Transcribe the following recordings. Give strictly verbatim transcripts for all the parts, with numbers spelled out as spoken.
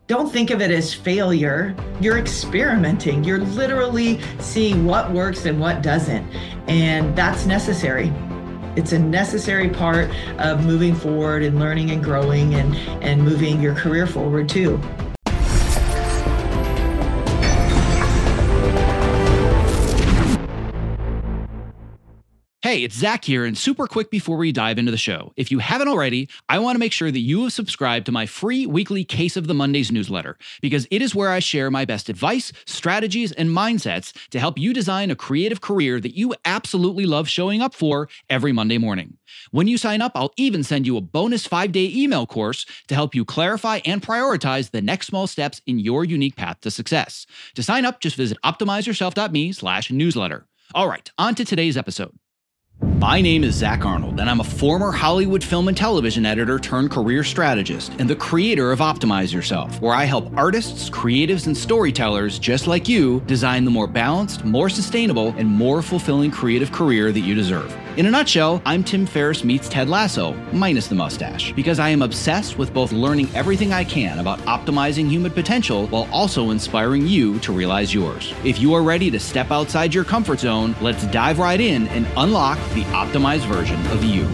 don't think of it as failure. You're experimenting. You're literally seeing what works and what doesn't. And that's necessary. It's a necessary part of moving forward and learning and growing and, and moving your career forward too. Hey, it's Zach here, and super quick before we dive into the show. If you haven't already, I want to make sure that you have subscribed to my free weekly Case of the Mondays newsletter, because it is where I share my best advice, strategies, and mindsets to help you design a creative career that you absolutely love showing up for every Monday morning. When you sign up, I'll even send you a bonus five-day email course to help you clarify and prioritize the next small steps in your unique path to success. To sign up, just visit optimizeyourself.me slash newsletter. All right, on to today's episode. My name is Zach Arnold, and I'm a former Hollywood film and television editor turned career strategist and the creator of Optimize Yourself, where I help artists, creatives, and storytellers just like you design the more balanced, more sustainable, and more fulfilling creative career that you deserve. In a nutshell, I'm Tim Ferriss meets Ted Lasso, minus the mustache, because I am obsessed with both learning everything I can about optimizing human potential while also inspiring you to realize yours. If you are ready to step outside your comfort zone, let's dive right in and unlock the optimized version of you.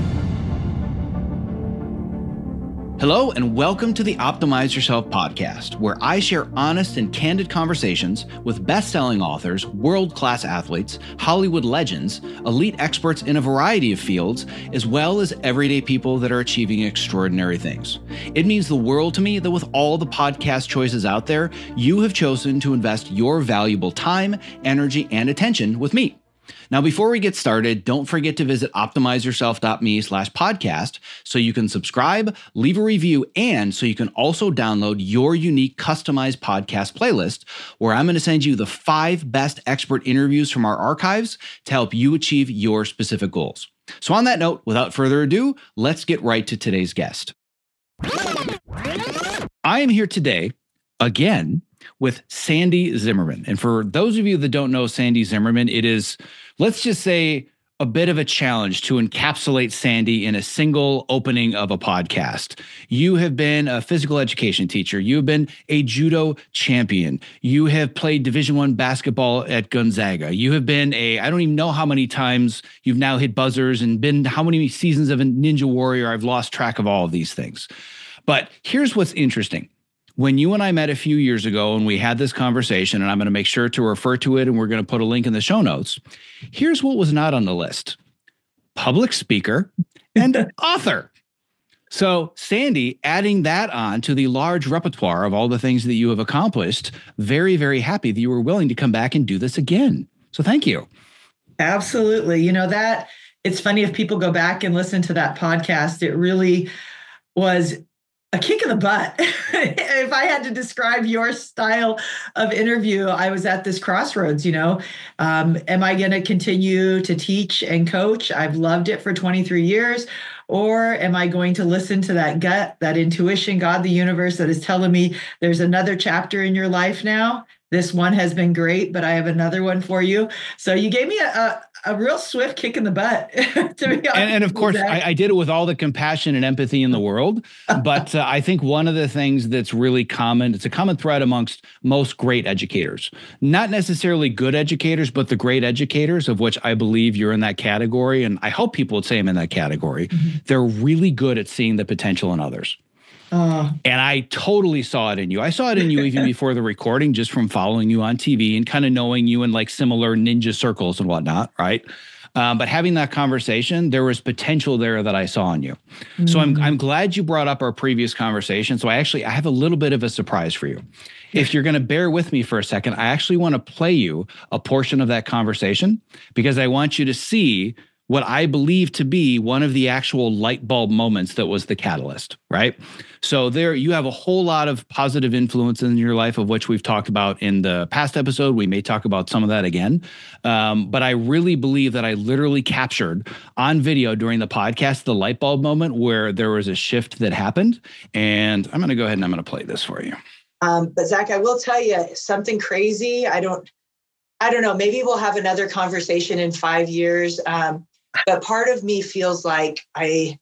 Hello, and welcome to the Optimize Yourself podcast, where I share honest and candid conversations with best-selling authors, world-class athletes, Hollywood legends, elite experts in a variety of fields, as well as everyday people that are achieving extraordinary things. It means the world to me that with all the podcast choices out there, you have chosen to invest your valuable time, energy, and attention with me. Now, before we get started, don't forget to visit optimizeyourself.me slash podcast so you can subscribe, leave a review, and so you can also download your unique customized podcast playlist, where I'm going to send you the five best expert interviews from our archives to help you achieve your specific goals. So on that note, without further ado, let's get right to today's guest. I am here today, again, with Sandy Zimmerman. And for those of you that don't know Sandy Zimmerman, it is, let's just say, a bit of a challenge to encapsulate Sandy in a single opening of a podcast. You have been a physical education teacher. You have been a judo champion. You have played Division I basketball at Gonzaga. You have been a, I don't even know how many times you've now hit buzzers and been how many seasons of a Ninja Warrior. I've lost track of all of these things. But here's what's interesting. When you and I met a few years ago and we had this conversation, and I'm going to make sure to refer to it and we're going to put a link in the show notes, here's what was not on the list: public speaker and author. So Sandy, adding that on to the large repertoire of all the things that you have accomplished, very, very happy that you were willing to come back and do this again. So thank you. Absolutely. You know, that it's funny if people go back and listen to that podcast, it really was a kick in the butt. If I had to describe your style of interview, I was at this crossroads, you know, um, am I going to continue to teach and coach? I've loved it for twenty-three years. Or am I going to listen to that gut, that intuition, God, the universe that is telling me there's another chapter in your life now? This one has been great, but I have another one for you. So you gave me a, a, a real swift kick in the butt. To be honest, and, and of course, I, I did it with all the compassion and empathy in the world. But uh, I think one of the things that's really common, it's a common thread amongst most great educators, not necessarily good educators, but the great educators, of which I believe you're in that category. And I hope people would say I'm in that category. Mm-hmm. They're really good at seeing the potential in others. Uh, and I totally saw it in you. I saw it in you even before the recording, just from following you on T V and kind of knowing you in like similar ninja circles and whatnot, right? Um, but having that conversation, there was potential there that I saw in you. Mm-hmm. So I'm I'm glad you brought up our previous conversation. So I actually I have a little bit of a surprise for you. If you're going to bear with me for a second, I actually want to play you a portion of that conversation, because I want you to see what I believe to be one of the actual light bulb moments that was the catalyst, right? So there you have a whole lot of positive influence in your life, of which we've talked about in the past episode. We may talk about some of that again. Um, but I really believe that I literally captured on video during the podcast the light bulb moment where there was a shift that happened. And I'm going to go ahead and I'm going to play this for you. Um, but Zach, I will tell you something crazy. I don't, I don't know, maybe we'll have another conversation in five years. Um, But part of me feels like I,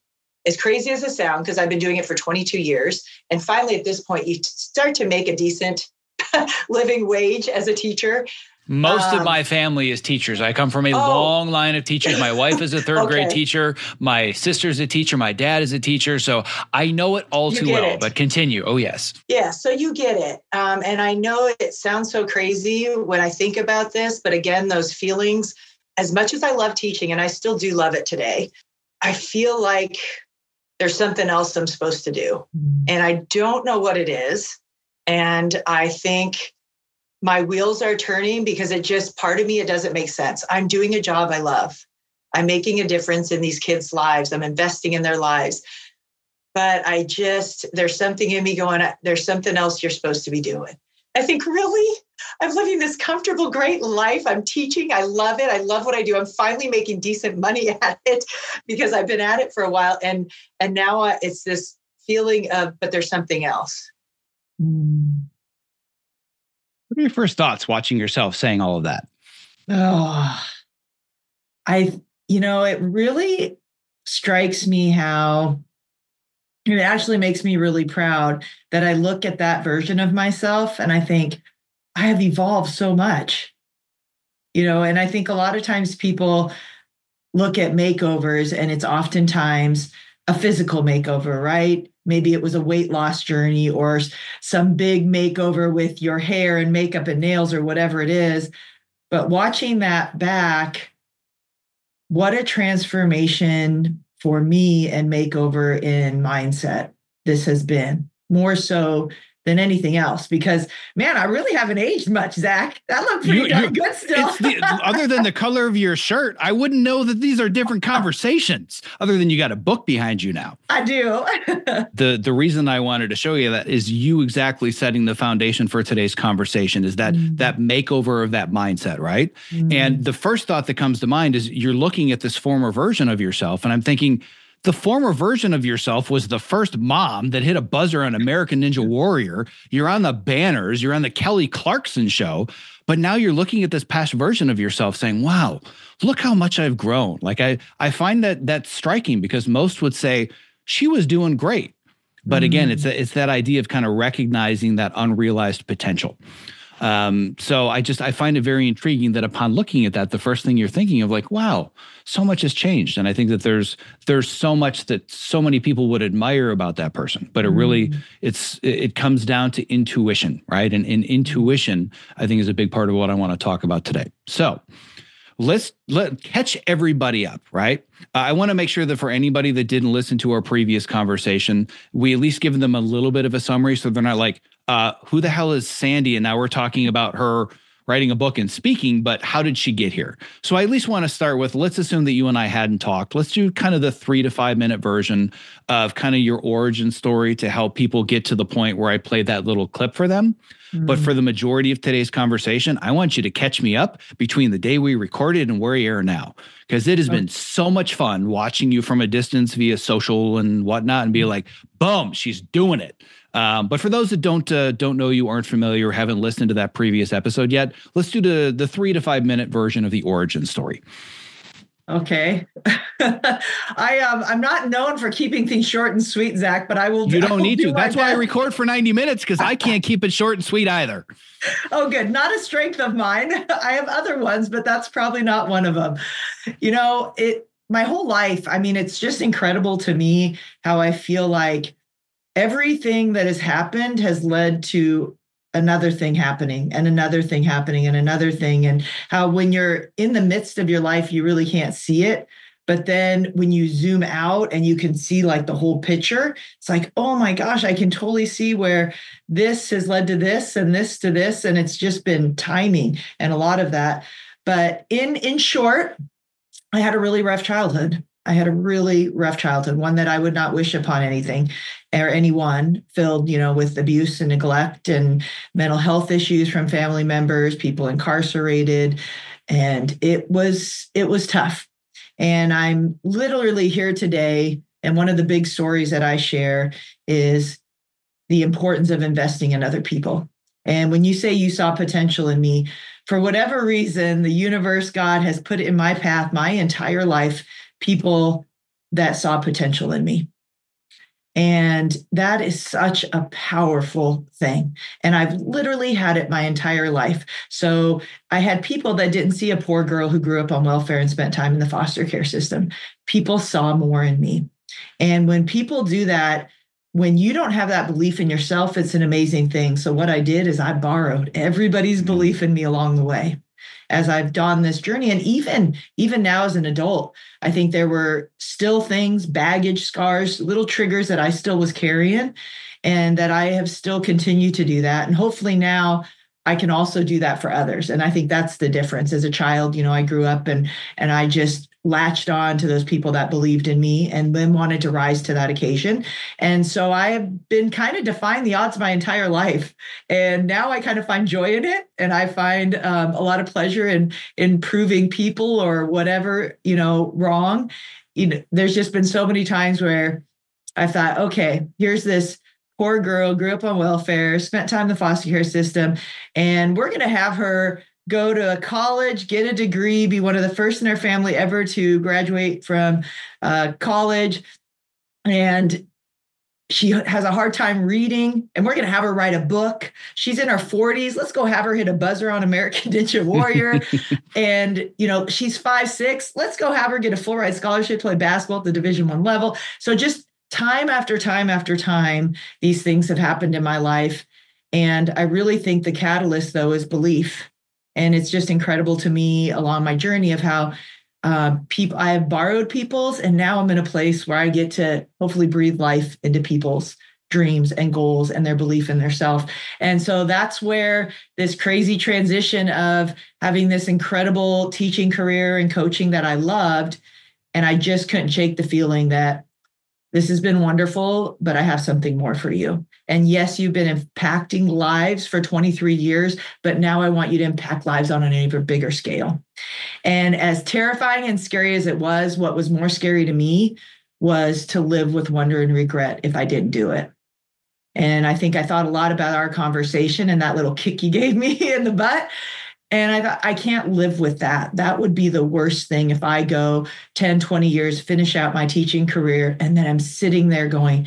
as crazy as it sounds, because I've been doing it for twenty-two years. And finally, at this point, you start to make a decent living wage as a teacher. Most um, of my family is teachers. I come from a oh, long line of teachers. My wife is a third okay. grade teacher. My sister's a teacher. My dad is a teacher. So I know it all You too get well, it. but continue. Oh, yes. Yeah, so you get it. Um, and I know it sounds so crazy when I think about this, but again, those feelings, as much as I love teaching, and I still do love it today, I feel like there's something else I'm supposed to do. And I don't know what it is. And I think my wheels are turning because it just, part of me, it doesn't make sense. I'm doing a job I love. I'm making a difference in these kids' lives. I'm investing in their lives. But I just, there's something in me going, there's something else you're supposed to be doing. I think, really? I'm living this comfortable, great life. I'm teaching. I love it. I love what I do. I'm finally making decent money at it because I've been at it for a while. And, and now uh, it's this feeling of, but there's something else. Mm. What are your first thoughts watching yourself saying all of that? Oh, I, you know, it really strikes me how it actually makes me really proud that I look at that version of myself and I think I have evolved so much, you know, and I think a lot of times people look at makeovers and it's oftentimes a physical makeover, right? Maybe it was a weight loss journey or some big makeover with your hair and makeup and nails or whatever it is. But watching that back, what a transformation for me and makeover in mindset this has been, more so than anything else, because man, I really haven't aged much, Zach. That looked pretty You- darn you- good still. It's the, other than the color of your shirt, I wouldn't know that these are different conversations other than you got a book behind you now. I do. The the reason I wanted to show you that is you exactly setting the foundation for today's conversation is that Mm. that makeover of that mindset, right? Mm. And the first thought that comes to mind is you're looking at this former version of yourself. And I'm thinking the former version of yourself was the first mom that hit a buzzer on American Ninja Warrior. You're on the banners, you're on the Kelly Clarkson show, but now you're looking at this past version of yourself saying, wow, look how much I've grown. Like I, I find that that's striking because most would say she was doing great. But again, Mm. it's a, it's that idea of kind of recognizing that unrealized potential. Um, so I just, I find it very intriguing that upon looking at that, the first thing you're thinking of like, wow, so much has changed. And I think that there's, there's so much that so many people would admire about that person, but it really, Mm. it's, it comes down to intuition, right? And, and intuition, I think, is a big part of what I want to talk about today. So let's let catch everybody up, right? Uh, I want to make sure that for anybody that didn't listen to our previous conversation, we at least give them a little bit of a summary so they're not like, uh, who the hell is Sandy? And now we're talking about her writing a book and speaking, but how did she get here? So I at least want to start with, let's assume that you and I hadn't talked. Let's do kind of the three to five minute version of kind of your origin story to help people get to the point where I played that little clip for them. Mm. But for the majority of today's conversation, I want you to catch me up between the day we recorded and where you are now, because it has Okay. been so much fun watching you from a distance via social and whatnot and be like, boom, she's doing it. Um, but for those that don't uh, don't know you, aren't familiar, or haven't listened to that previous episode yet, let's do the the three to five minute version of the origin story. Okay. I um I'm not known for keeping things short and sweet, Zach, but I will. You I don't will need do to. my That's why I best. record for ninety minutes, because I can't keep it short and sweet either. Oh, good. Not a strength of mine. I have other ones, but that's probably not one of them. You know, it my whole life, I mean, it's just incredible to me how I feel like everything that has happened has led to another thing happening and another thing happening and another thing. And how when you're in the midst of your life, you really can't see it. But then when you zoom out and you can see like the whole picture, it's like, oh my gosh, I can totally see where this has led to this and this to this. And it's just been timing and a lot of that. But in in short, I had a really rough childhood. I had a really rough childhood, one that I would not wish upon anything or anyone, filled, you know, with abuse and neglect and mental health issues from family members, people incarcerated. And it was, it was tough. And I'm literally here today. And one of the big stories that I share is the importance of investing in other people. And when you say you saw potential in me, for whatever reason, the universe, God has put in my path my entire life, people that saw potential in me. And that is such a powerful thing. And I've literally had it my entire life. So I had people that didn't see a poor girl who grew up on welfare and spent time in the foster care system. People saw more in me. And when people do that, when you don't have that belief in yourself, it's an amazing thing. So what I did is I borrowed everybody's belief in me along the way as I've done this journey. And even, even now as an adult, I think there were still things, baggage, scars, little triggers that I still was carrying, and that I have still continued to do that. And hopefully now I can also do that for others. And I think that's the difference. As a child, you know, I grew up and and I just latched on to those people that believed in me and then wanted to rise to that occasion. And so I have been kind of defying the odds my entire life. And now I kind of find joy in it. And I find um, a lot of pleasure in, in proving people or whatever, you know, wrong. You know, there's just been so many times where I thought, okay, here's this poor girl, grew up on welfare, spent time in the foster care system, and we're going to have her go to a college, get a degree, be one of the first in her family ever to graduate from uh, college. And she has a hard time reading, and we're going to have her write a book. She's in her forties. Let's go have her hit a buzzer on American Ninja Warrior. And, you know, she's five, six. Let's go have her get a full ride scholarship, play basketball at the Division One level. So just time after time after time, these things have happened in my life. And I really think the catalyst, though, is belief. And it's just incredible to me along my journey of how uh, people I have borrowed people's, and now I'm in a place where I get to hopefully breathe life into people's dreams and goals and their belief in their self. And so that's where this crazy transition of having this incredible teaching career and coaching that I loved, and I just couldn't shake the feeling that this has been wonderful, but I have something more for you. And yes, you've been impacting lives for twenty-three years, but now I want you to impact lives on an even bigger scale. And as terrifying and scary as it was, what was more scary to me was to live with wonder and regret if I didn't do it. And I think I thought a lot about our conversation and that little kick you gave me in the butt. And I thought, I can't live with that. That would be the worst thing if I go ten, twenty years, finish out my teaching career, and then I'm sitting there going,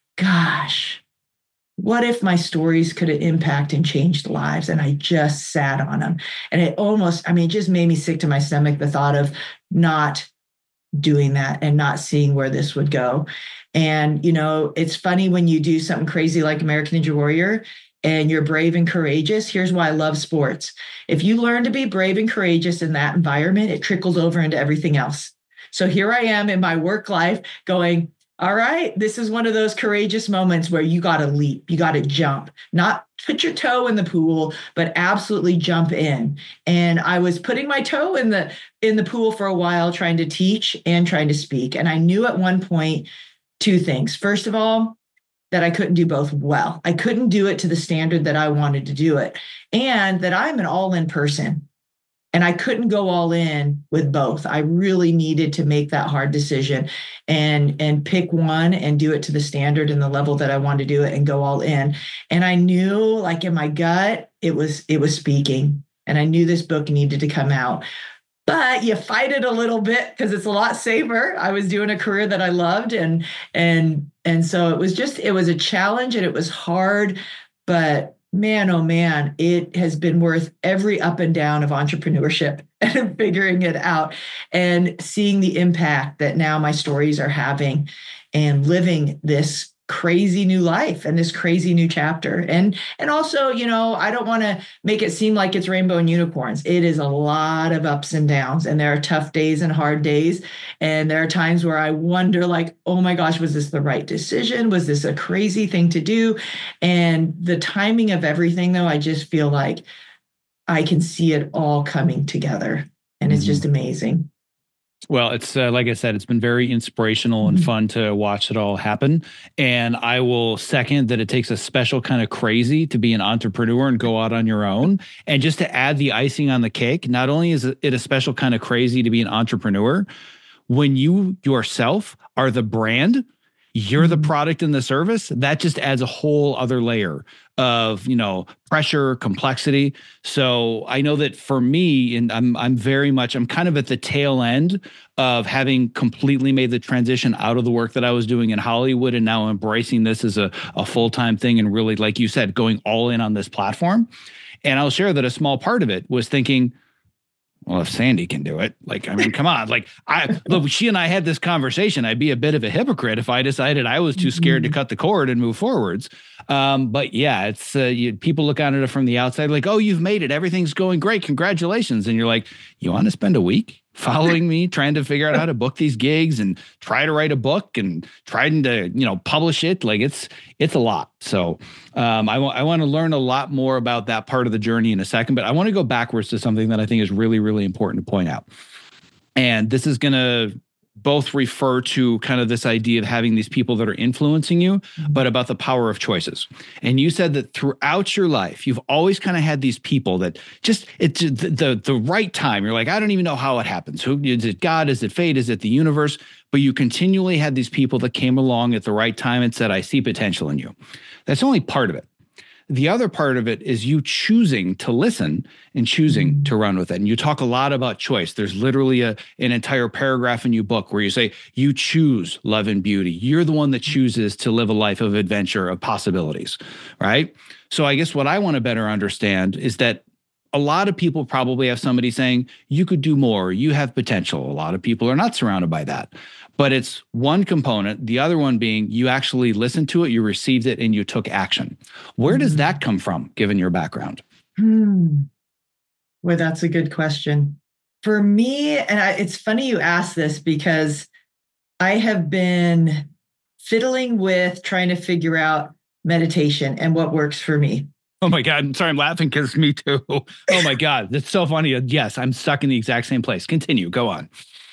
gosh, what if my stories could have impacted and changed lives? And I just sat on them. And it almost, I mean, it just made me sick to my stomach, the thought of not doing that and not seeing where this would go. And, you know, it's funny when you do something crazy like American Ninja Warrior, and you're brave and courageous. Here's why I love sports. If you learn to be brave and courageous in that environment, it trickles over into everything else. So here I am in my work life going, all right, this is one of those courageous moments where you got to leap, you got to jump, not put your toe in the pool, but absolutely jump in. And I was putting my toe in the in the pool for a while, trying to teach and trying to speak. And I knew at one point two things. First of all, that I couldn't do both well. I couldn't do it to the standard that I wanted to do it, and that I'm an all-in person. And I couldn't go all in with both. I really needed to make that hard decision and, and pick one and do it to the standard and the level that I wanted to do it and go all in. And I knew, like in my gut, it was it was speaking. And I knew this book needed to come out. But you fight it a little bit because it's a lot safer. I was doing a career that I loved. And, and, and so it was just, it was a challenge and it was hard, but man, oh man, it has been worth every up and down of entrepreneurship and figuring it out and seeing the impact that now my stories are having and living this crazy new life and this crazy new chapter. And, and also, you know, I don't want to make it seem like it's rainbow and unicorns. It is a lot of ups and downs, and there are tough days and hard days. And there are times where I wonder, like, oh my gosh, was this the right decision? Was this a crazy thing to do? And the timing of everything, though, I just feel like I can see it all coming together, and it's mm-hmm. just amazing. Well, it's uh, like I said, it's been very inspirational and fun to watch it all happen. And I will second that it takes a special kind of crazy to be an entrepreneur and go out on your own. And just to add the icing on the cake, not only is it a special kind of crazy to be an entrepreneur, when you yourself are the brand, You're the product and the service. That just adds a whole other layer of, you know, pressure, complexity. So I know that for me, and I'm I'm very much, I'm kind of at the tail end of having completely made the transition out of the work that I was doing in Hollywood and now embracing this as a, a full-time thing and really, like you said, going all in on this platform. And I'll share that a small part of it was thinking, well, if Sandy can do it, like, I mean, come on, like I, look, she and I had this conversation. I'd be a bit of a hypocrite if I decided I was too scared mm-hmm. to cut the cord and move forwards. Um, but yeah, it's uh, you, people look at it from the outside like, oh, you've made it. Everything's going great. Congratulations. And you're like, you want to spend a week following me, trying to figure out how to book these gigs and try to write a book and trying to, you know, publish it. Like it's, it's a lot. So um, I want, I want to learn a lot more about that part of the journey in a second, but I want to go backwards to something that I think is really, really important to point out. And this is going to both refer to kind of this idea of having these people that are influencing you, but about the power of choices. And you said that throughout your life, you've always kind of had these people that just, it's the, the, the right time. You're like, I don't even know how it happens. Who is it? God? Is it fate? Is it the universe? But you continually had these people that came along at the right time and said, I see potential in you. That's only part of it. The other part of it is you choosing to listen and choosing mm-hmm. to run with it. And you talk a lot about choice. There's literally a, an entire paragraph in your book where you say, you choose love and beauty. You're the one that chooses to live a life of adventure, of possibilities, right? So I guess what I want to better understand is that a lot of people probably have somebody saying, you could do more, you have potential. A lot of people are not surrounded by that. But it's one component, the other one being you actually listened to it, you received it, and you took action. Where does that come from, given your background? Hmm. Well, that's a good question. For me, and I, it's funny you ask this because I have been fiddling with trying to figure out meditation and what works for me. Oh my God. I'm sorry, I'm laughing because me too. Oh my God. That's so funny. Yes, I'm stuck in the exact same place. Continue. Go on.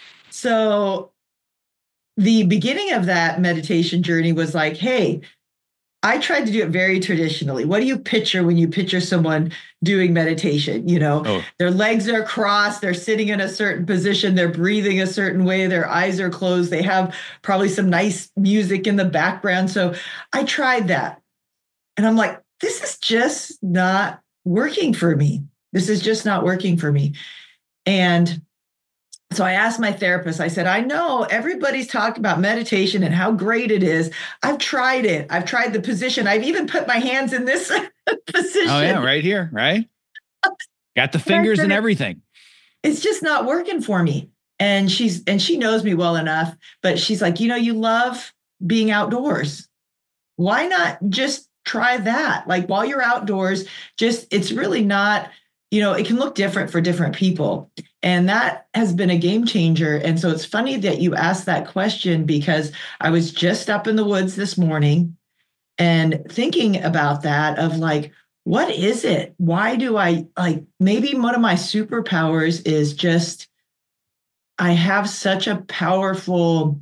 So the beginning of that meditation journey was like, hey, I tried to do it very traditionally. What do you picture when you picture someone doing meditation? You know, oh. Their legs are crossed, they're sitting in a certain position, they're breathing a certain way, their eyes are closed, they have probably some nice music in the background. So I tried that. And I'm like, this is just not working for me. This is just not working for me. And so I asked my therapist, I said, I know everybody's talked about meditation and how great it is. I've tried it. I've tried the position. I've even put my hands in this position. Oh, yeah, right here, right? Got the fingers and everything. It's just not working for me. And she's and she knows me well enough, but she's like, you know, you love being outdoors. Why not just try that? Like while you're outdoors, just it's really not, you know, it can look different for different people. And that has been a game changer. And so it's funny that you asked that question because I was just up in the woods this morning and thinking about that of like, what is it? Why do I like maybe one of my superpowers is just I have such a powerful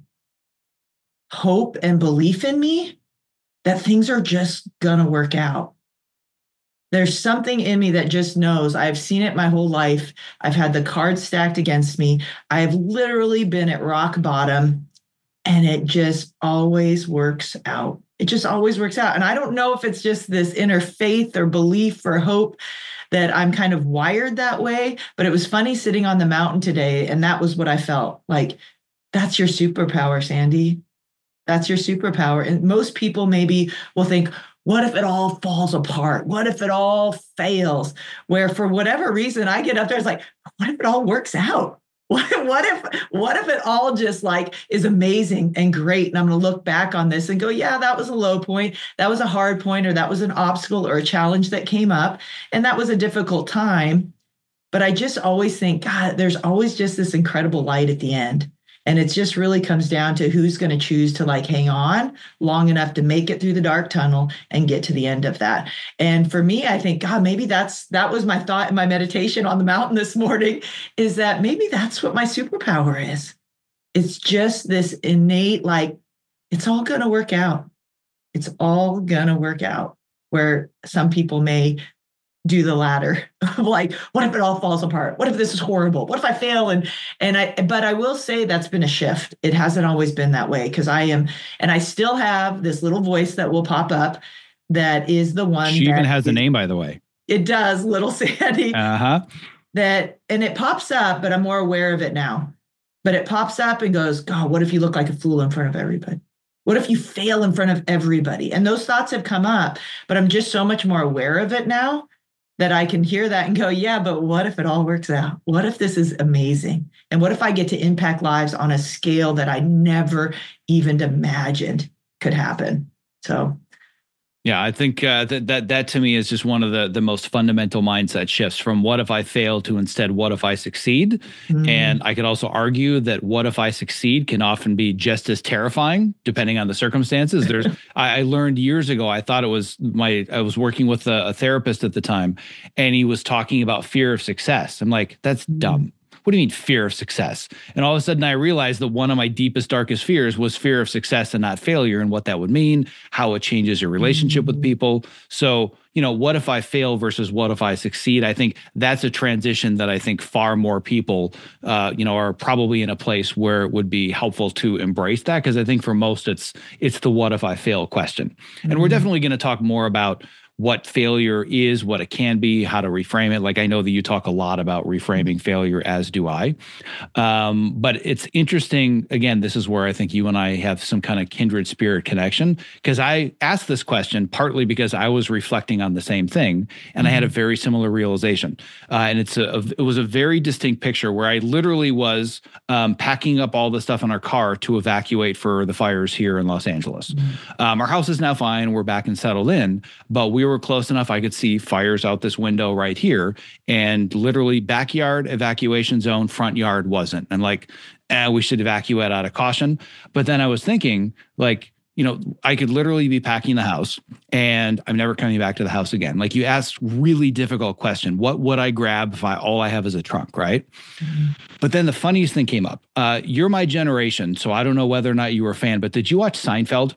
hope and belief in me that things are just going to work out. There's something in me that just knows. I've seen it my whole life. I've had the cards stacked against me. I've literally been at rock bottom, and it just always works out. It just always works out. And I don't know if it's just this inner faith or belief or hope that I'm kind of wired that way. But it was funny sitting on the mountain today, and that was what I felt like. That's your superpower, Sandy. That's your superpower. And most people maybe will think, what if it all falls apart? What if it all fails? Where for whatever reason, I get up there, it's like, what if it all works out? What, what if what if it all just like is amazing and great? And I'm going to look back on this and go, yeah, that was a low point. That was a hard point, or that was an obstacle or a challenge that came up. And that was a difficult time. But I just always think, God, there's always just this incredible light at the end. And it just really comes down to who's going to choose to like hang on long enough to make it through the dark tunnel and get to the end of that. And for me, I think, God, maybe that's, that was my thought in my meditation on the mountain this morning, is that maybe that's what my superpower is. It's just this innate, like, it's all going to work out. It's all going to work out. Where some people may do the latter. Like, what if it all falls apart? What if this is horrible? What if I fail? And and I but I will say that's been a shift. It hasn't always been that way, because I am, and I still have this little voice that will pop up that is the one. She even has is, a name, by the way. It does, little Sandy. Uh-huh. That, and it pops up, but I'm more aware of it now. But it pops up and goes, God, what if you look like a fool in front of everybody? What if you fail in front of everybody? And those thoughts have come up, but I'm just so much more aware of it now that I can hear that and go, yeah, but what if it all works out? What if this is amazing? And what if I get to impact lives on a scale that I never even imagined could happen? So yeah, I think uh, that that that to me is just one of the the most fundamental mindset shifts, from what if I fail to instead what if I succeed. Mm. And I could also argue that what if I succeed can often be just as terrifying depending on the circumstances. There's I, I learned years ago, I thought it was my I was working with a, a therapist at the time, and he was talking about fear of success. I'm like, that's mm. dumb. What do you mean fear of success? And all of a sudden I realized that one of my deepest, darkest fears was fear of success and not failure, and what that would mean, how it changes your relationship with people. So, you know, what if I fail versus what if I succeed? I think that's a transition that I think far more people, uh, you know, are probably in a place where it would be helpful to embrace that. Because I think for most, it's it's the what if I fail question. And mm-hmm. we're definitely going to talk more about what failure is, what it can be, how to reframe it. Like, I know that you talk a lot about reframing failure, as do I. Um, but it's interesting. Again, this is where I think you and I have some kind of kindred spirit connection, because I asked this question partly because I was reflecting on the same thing, and mm-hmm. I had a very similar realization. Uh, and it's a, a, it was a very distinct picture where I literally was um, packing up all the stuff in our car to evacuate for the fires here in Los Angeles. Mm-hmm. Um, our house is now fine. We're back and settled in, but we were close enough. I could see fires out this window right here, and literally backyard evacuation zone, front yard wasn't. And like, eh, we should evacuate out of caution. But then I was thinking, like, you know, I could literally be packing the house and I'm never coming back to the house again. Like, you asked really difficult question. What would I grab if I, all I have is a trunk, right? Mm-hmm. But then the funniest thing came up. Uh, you're my generation, so I don't know whether or not you were a fan, but did you watch Seinfeld?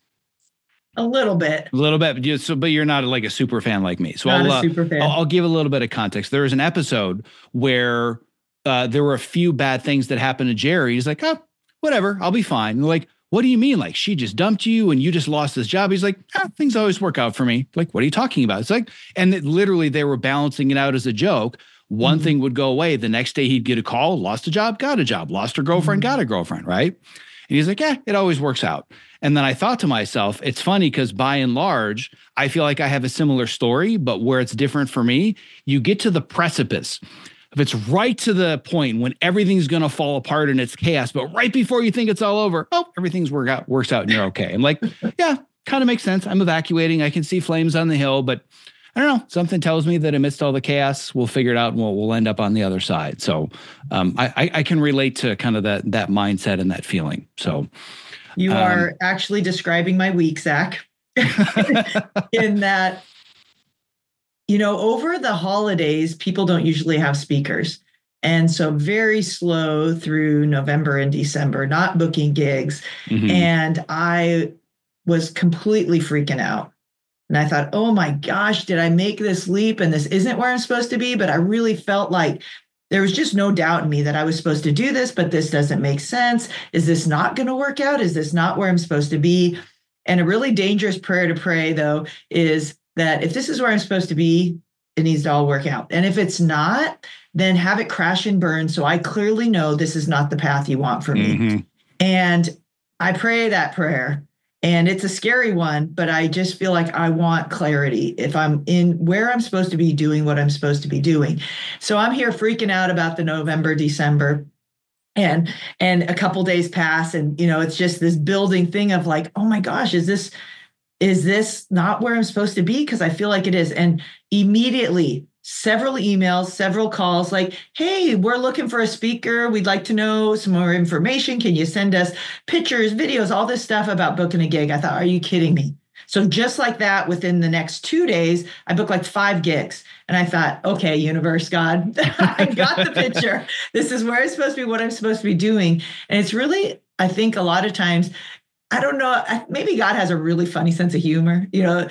A little bit. A little bit. Yeah, so, but you're not like a super fan like me. So not I'll, a super fan. Uh, I'll, I'll give a little bit of context. There was an episode where uh, there were a few bad things that happened to Jerry. He's like, oh, whatever, I'll be fine. They're like, what do you mean? Like, she just dumped you and you just lost this job? He's like, ah, things always work out for me. Like, what are you talking about? It's like, and it, literally they were balancing it out as a joke. One mm-hmm. thing would go away. The next day he'd get a call, lost a job, got a job, lost her girlfriend, mm-hmm. got a girlfriend, right? And he's like, yeah, it always works out. And then I thought to myself, it's funny because by and large, I feel like I have a similar story, but where it's different for me, you get to the precipice. If it's right to the point when everything's going to fall apart and it's chaos, but right before you think it's all over, oh, everything's work out, works out and you're okay. I'm like, yeah, kind of makes sense. I'm evacuating. I can see flames on the hill, but I don't know. Something tells me that amidst all the chaos, we'll figure it out and we'll, we'll end up on the other side. So um, I, I can relate to kind of that that mindset and that feeling. So you um, are actually describing my week, Zach, in that, you know, over the holidays, people don't usually have speakers. And so very slow through November and December, not booking gigs. Mm-hmm. And I was completely freaking out. And I thought, oh my gosh, did I make this leap? And this isn't where I'm supposed to be. But I really felt like there was just no doubt in me that I was supposed to do this, but this doesn't make sense. Is this not going to work out? Is this not where I'm supposed to be? And a really dangerous prayer to pray, though, is that if this is where I'm supposed to be, it needs to all work out. And if it's not, then have it crash and burn. So I clearly know this is not the path you want for me. Mm-hmm. And I pray that prayer. And it's a scary one, but I just feel like I want clarity if I'm in where I'm supposed to be doing what I'm supposed to be doing. So I'm here freaking out about the November, December, and and a couple days pass, and you know it's just this building thing of like, oh my gosh, is this is this not where I'm supposed to be? Because I feel like it is, and immediately. Several emails, several calls like, hey, we're looking for a speaker. We'd like to know some more information. Can you send us pictures, videos, all this stuff about booking a gig? I thought, are you kidding me? So just like that, within the next two days, I booked like five gigs. And I thought, okay, universe, God, I got the picture. This is where I'm supposed to be, what I'm supposed to be doing. And it's really, I think a lot of times, I don't know. Maybe God has a really funny sense of humor, you know,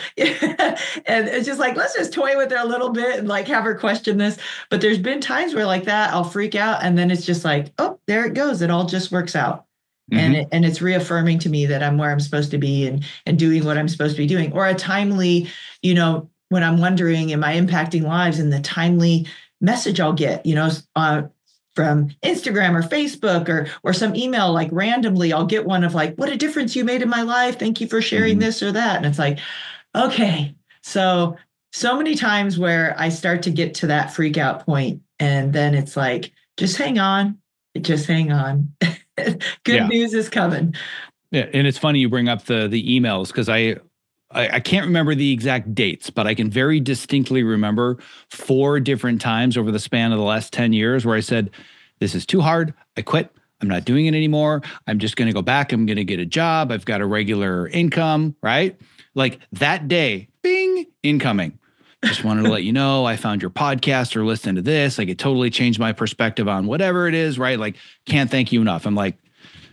and it's just like, let's just toy with her a little bit and like have her question this. But there's been times where like that, I'll freak out. And then it's just like, oh, there it goes. It all just works out. Mm-hmm. And it, and it's reaffirming to me that I'm where I'm supposed to be and, and doing what I'm supposed to be doing. Or a timely, you know, when I'm wondering, am I impacting lives, and the timely message I'll get, you know, uh, from Instagram or Facebook or or some email, like randomly, I'll get one of like, what a difference you made in my life. Thank you for sharing mm-hmm. this or that. And it's like, okay. So, so many times where I start to get to that freak out point, and then it's like, just hang on, just hang on. Good yeah. news is coming. Yeah. And it's funny you bring up the the emails, because I, I I can't remember the exact dates, but I can very distinctly remember four different times over the span of the last ten years where I said, this is too hard. I quit. I'm not doing it anymore. I'm just going to go back. I'm going to get a job. I've got a regular income, right? Like that day, bing, incoming. Just wanted to let you know, I found your podcast or listened to this. Like it totally changed my perspective on whatever it is, right? Like, can't thank you enough. I'm like,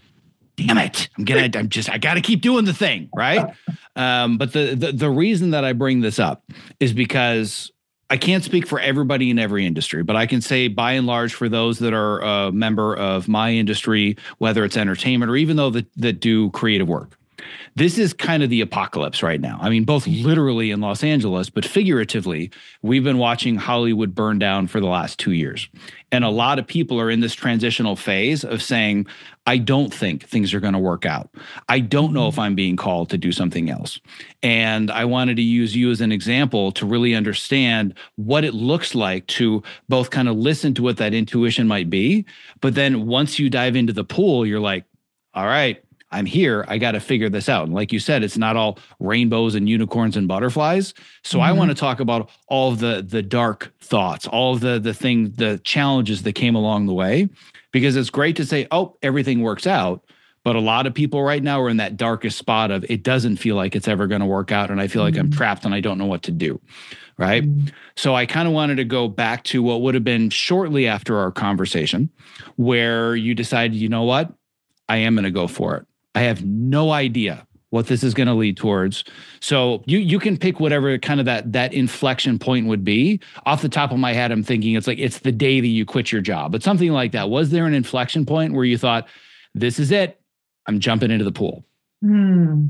damn it. I'm gonna, I'm just, I got to keep doing the thing. Right. Um, but the, the, the reason that I bring this up is because I can't speak for everybody in every industry, but I can say by and large for those that are a member of my industry, whether it's entertainment or even though that, that do creative work, this is kind of the apocalypse right now. I mean, both literally in Los Angeles, but figuratively, we've been watching Hollywood burn down for the last two years. And a lot of people are in this transitional phase of saying, I don't think things are going to work out. I don't know if I'm being called to do something else. And I wanted to use you as an example to really understand what it looks like to both kind of listen to what that intuition might be. But then once you dive into the pool, you're like, all right, I'm here. I got to figure this out. And like you said, it's not all rainbows and unicorns and butterflies. So mm-hmm. I want to talk about all of the the dark thoughts, all of the the thing, the challenges that came along the way, because it's great to say, oh, everything works out. But a lot of people right now are in that darkest spot of it doesn't feel like it's ever going to work out. And I feel mm-hmm. like I'm trapped and I don't know what to do. Right. Mm-hmm. So I kind of wanted to go back to what would have been shortly after our conversation where you decided, you know what, I am going to go for it. I have no idea what this is going to lead towards. So you you can pick whatever kind of that that inflection point would be. Off the top of my head, I'm thinking it's like it's the day that you quit your job, but something like that. Was there an inflection point where you thought, this is it, I'm jumping into the pool? Hmm.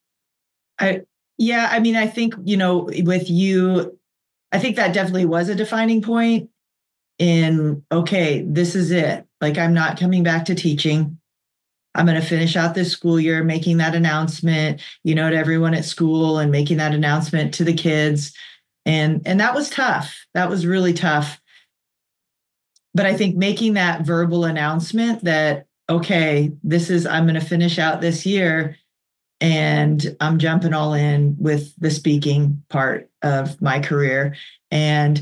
I yeah, I mean, I think, you know, with you, I think that definitely was a defining point in, okay, this is it. Like, I'm not coming back to teaching. I'm going to finish out this school year, making that announcement, you know, to everyone at school and making that announcement to the kids. And, and that was tough. That was really tough. But I think making that verbal announcement that, okay, this is, I'm going to finish out this year and I'm jumping all in with the speaking part of my career. And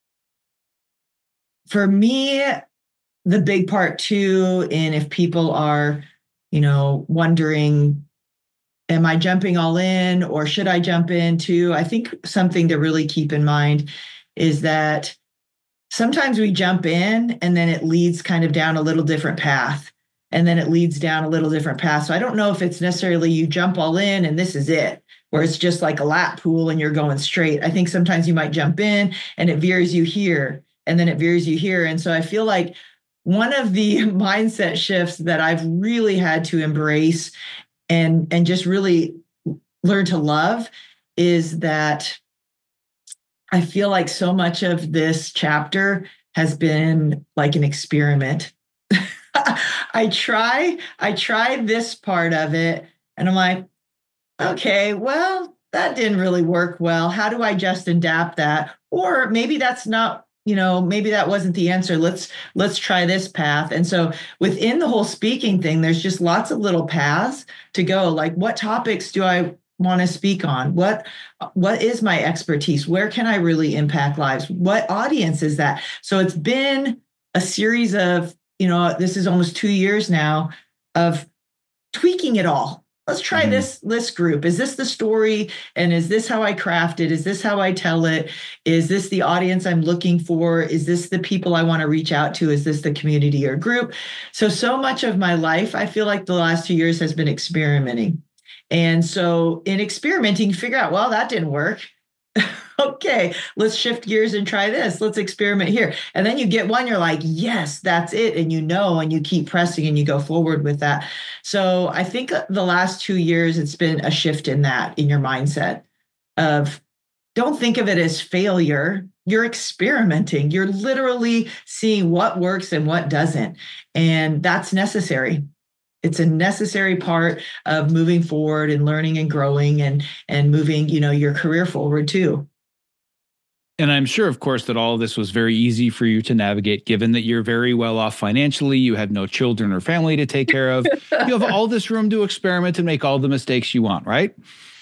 for me, the big part too, and if people are, you know, wondering, am I jumping all in or should I jump in too? I think something to really keep in mind is that sometimes we jump in and then it leads kind of down a little different path. And then it leads down a little different path. So I don't know if it's necessarily you jump all in and this is it, where it's just like a lap pool and you're going straight. I think sometimes you might jump in and it veers you here and then it veers you here. And so I feel like one of the mindset shifts that I've really had to embrace and, and just really learn to love is that I feel like so much of this chapter has been like an experiment. I try, I tried this part of it and I'm like, okay, well, that didn't really work well. How do I just adapt that? Or maybe that's not, you know, maybe that wasn't the answer. Let's, let's try this path. And so within the whole speaking thing, there's just lots of little paths to go. Like, what topics do I want to speak on? What, what is my expertise? Where can I really impact lives? What audience is that? So it's been a series of, you know, this is almost two years now of tweaking it all. let's try Mhm. this, this group. Is this the story? And is this how I craft it? Is this how I tell it? Is this the audience I'm looking for? Is this the people I want to reach out to? Is this the community or group? So, so much of my life, I feel like the last two years has been experimenting. And so in experimenting, figure out, well, that didn't work. Okay, let's shift gears and try this. Let's experiment here. And then you get one, you're like, yes, that's it. And you know, and you keep pressing and you go forward with that. So I think the last two years, it's been a shift in that, in your mindset of don't think of it as failure. You're experimenting. You're literally seeing what works and what doesn't. And that's necessary. It's a necessary part of moving forward and learning and growing and, and moving, you know, your career forward too. And I'm sure, of course, that all of this was very easy for you to navigate, given that you're very well off financially. You have no children or family to take care of. You have all this room to experiment and make all the mistakes you want, right?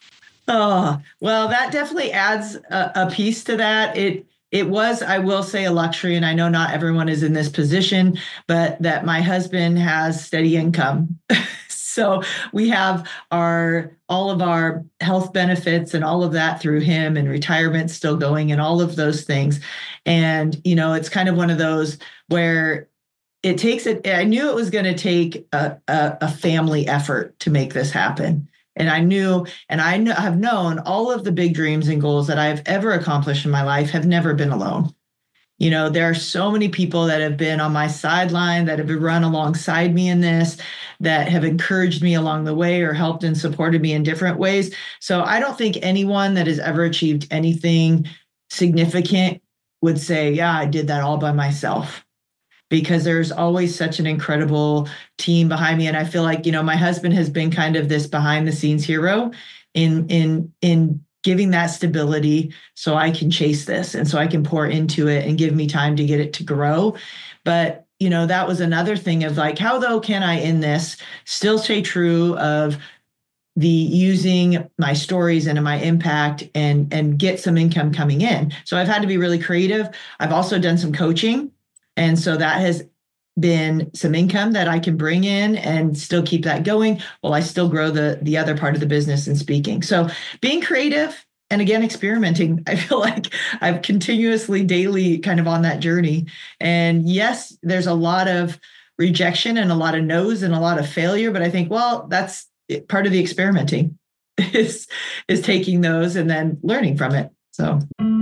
Oh, well, that definitely adds a, a piece to that. It It was, I will say, a luxury, and I know not everyone is in this position, but that my husband has steady income. So we have our all of our health benefits and all of that through him, and retirement still going and all of those things. And, you know, it's kind of one of those where it takes it. I knew it was going to take a, a, a family effort to make this happen. And I knew, and I know, have known all of the big dreams and goals that I've ever accomplished in my life have never been alone. You know, there are so many people that have been on my sideline, that have run alongside me in this, that have encouraged me along the way or helped and supported me in different ways. So I don't think anyone that has ever achieved anything significant would say, yeah, I did that all by myself. Because there's always such an incredible team behind me. And I feel like, you know, my husband has been kind of this behind the scenes hero in, in, in giving that stability so I can chase this and so I can pour into it and give me time to get it to grow. But, you know, that was another thing of like, how though can I in this still stay true of the using my stories and my impact and, and get some income coming in. So I've had to be really creative. I've also done some coaching. And so that has been some income that I can bring in and still keep that going while I still grow the, the other part of the business and speaking. So being creative and again, experimenting, I feel like I'm continuously daily kind of on that journey. And yes, there's a lot of rejection and a lot of no's and a lot of failure, but I think, well, that's part of the experimenting is, is taking those and then learning from it. So.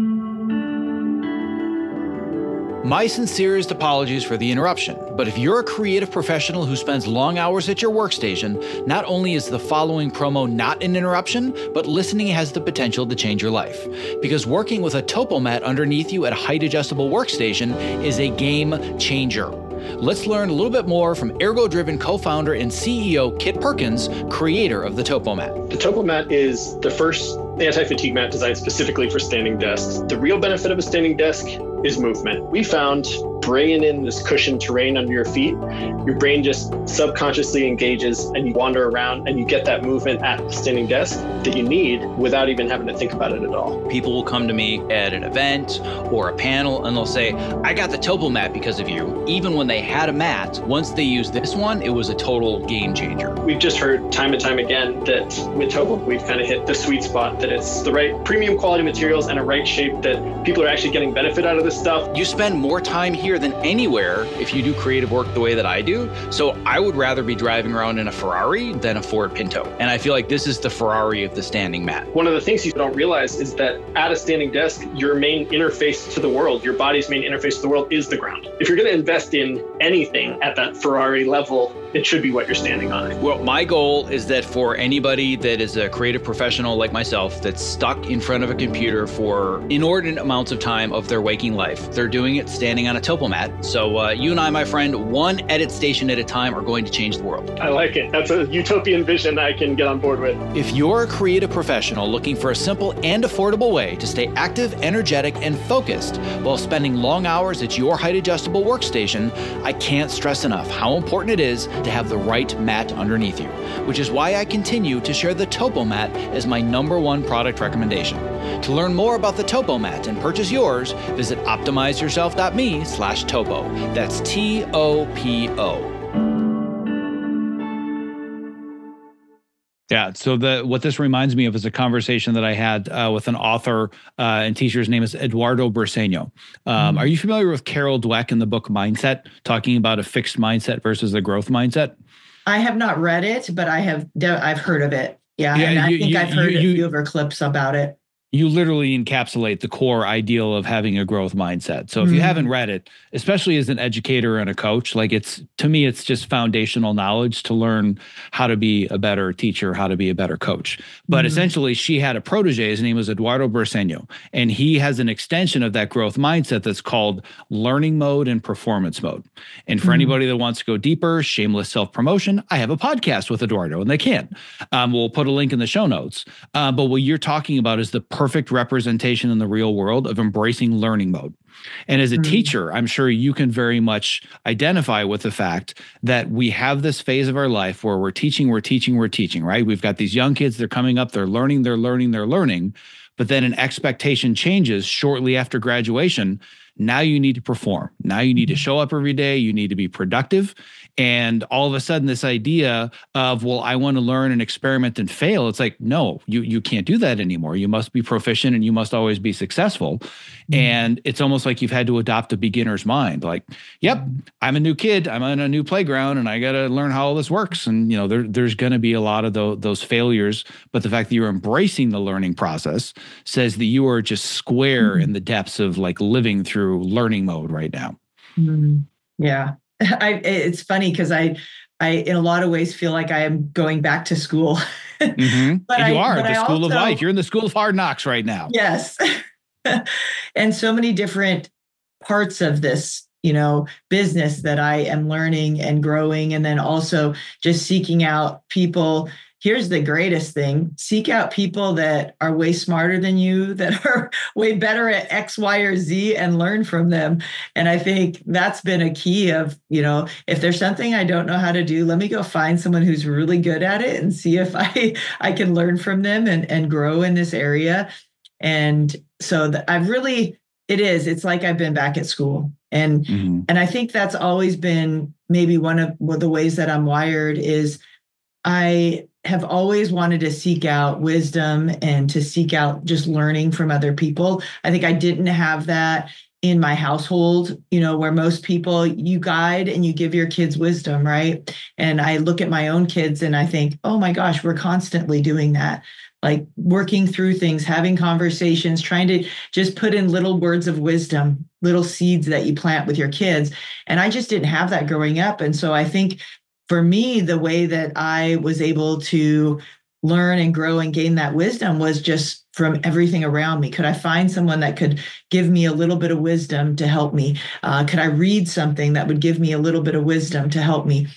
My sincerest apologies for the interruption, but if you're a creative professional who spends long hours at your workstation, not only is the following promo not an interruption, but listening has the potential to change your life. Because working with a TopoMat underneath you at a height adjustable workstation is a game changer. Let's learn a little bit more from Ergo-Driven co-founder and C E O Kit Perkins, creator of the TopoMat. The TopoMat is the first anti-fatigue mat designed specifically for standing desks. The real benefit of a standing desk is movement. We found bringing in this cushioned terrain under your feet, your brain just subconsciously engages and you wander around and you get that movement at the standing desk that you need without even having to think about it at all. People will come to me at an event or a panel and they'll say, I got the TopoMat because of you. Even when they had a mat, once they used this one, it was a total game changer. We've just heard time and time again that with Topo, we've kind of hit the sweet spot, that it's the right premium quality materials and a right shape that people are actually getting benefit out of this stuff. You spend more time here than anywhere if you do creative work the way that I do. So I would rather be driving around in a Ferrari than a Ford Pinto. And I feel like this is the Ferrari of the standing mat. One of the things you don't realize is that at a standing desk, your main interface to the world, your body's main interface to the world is the ground. If you're going to invest in anything at that Ferrari level, it should be what you're standing on. Well, my goal is that for anybody that is a creative professional like myself that's stuck in front of a computer for inordinate amounts of time of their waking life, they're doing it standing on a TopoMat. So uh, you and I, my friend, one edit station at a time are going to change the world. I like it. That's a utopian vision I can get on board with. If you're a creative professional looking for a simple and affordable way to stay active, energetic, and focused while spending long hours at your height adjustable workstation, I can't stress enough how important it is to have the right mat underneath you, which is why I continue to share the TopoMat as my number one product recommendation. To learn more about the TopoMat and purchase yours, visit optimize yourself dot me slash topo. That's T O P O. Yeah. So the what this reminds me of is a conversation that I had uh, with an author uh, and teacher. His name is Eduardo Briseño. Um, mm. Are you familiar with Carol Dweck in the book Mindset, talking about a fixed mindset versus a growth mindset? I have not read it, but I have I've heard of it. Yeah, yeah and I you, think you, I've heard you, a you, few of her clips about it. You literally encapsulate the core ideal of having a growth mindset. So if you mm. haven't read it, especially as an educator and a coach, like it's, to me, it's just foundational knowledge to learn how to be a better teacher, how to be a better coach. But mm. essentially she had a protege, his name was Eduardo Briseño, and he has an extension of that growth mindset that's called learning mode and performance mode. And for mm. anybody that wants to go deeper, shameless self-promotion, I have a podcast with Eduardo and they can. Um, we'll put a link in the show notes. Uh, but what you're talking about is the perfect representation in the real world of embracing learning mode. And as a mm-hmm. teacher, I'm sure you can very much identify with the fact that we have this phase of our life where we're teaching, we're teaching, we're teaching, right? We've got these young kids, they're coming up, they're learning, they're learning, they're learning. But then an expectation changes shortly after graduation. Now you need to perform. Now you need to show up every day. You need to be productive. And all of a sudden this idea of, well, I want to learn and experiment and fail. It's like, no, you, you can't do that anymore. You must be proficient and you must always be successful. Mm-hmm. And it's almost like you've had to adopt a beginner's mind. Like, yep, I'm a new kid. I'm on a new playground and I got to learn how all this works. And, you know, there, there's going to be a lot of those, those failures, but the fact that you're embracing the learning process says that you are just square mm-hmm. in the depths of like living through learning mode right now. Mm-hmm. Yeah. I, it's funny because I, I, in a lot of ways feel like I am going back to school. mm-hmm. But and you I, are the I school also, of life. You're in the school of hard knocks right now. Yes. And so many different parts of this, you know, business that I am learning and growing. And then also just seeking out people. Here's the greatest thing. Seek out people that are way smarter than you, that are way better at X, Y, or Z, and learn from them. And I think that's been a key of, you know, if there's something I don't know how to do, let me go find someone who's really good at it and see if I, I can learn from them and, and grow in this area. And so the, I've really, it is, it's like I've been back at school. And, mm-hmm. and I think that's always been maybe one of well, the ways that I'm wired is I have always wanted to seek out wisdom and to seek out just learning from other people. I think I didn't have that in my household, you know, where most people, you guide and you give your kids wisdom, right? And I look at my own kids and I think, oh my gosh, we're constantly doing that. Like working through things, having conversations, trying to just put in little words of wisdom, little seeds that you plant with your kids. And I just didn't have that growing up. And so I think for me, the way that I was able to learn and grow and gain that wisdom was just from everything around me. Could I find someone that could give me a little bit of wisdom to help me? Uh, could I read something that would give me a little bit of wisdom to help me?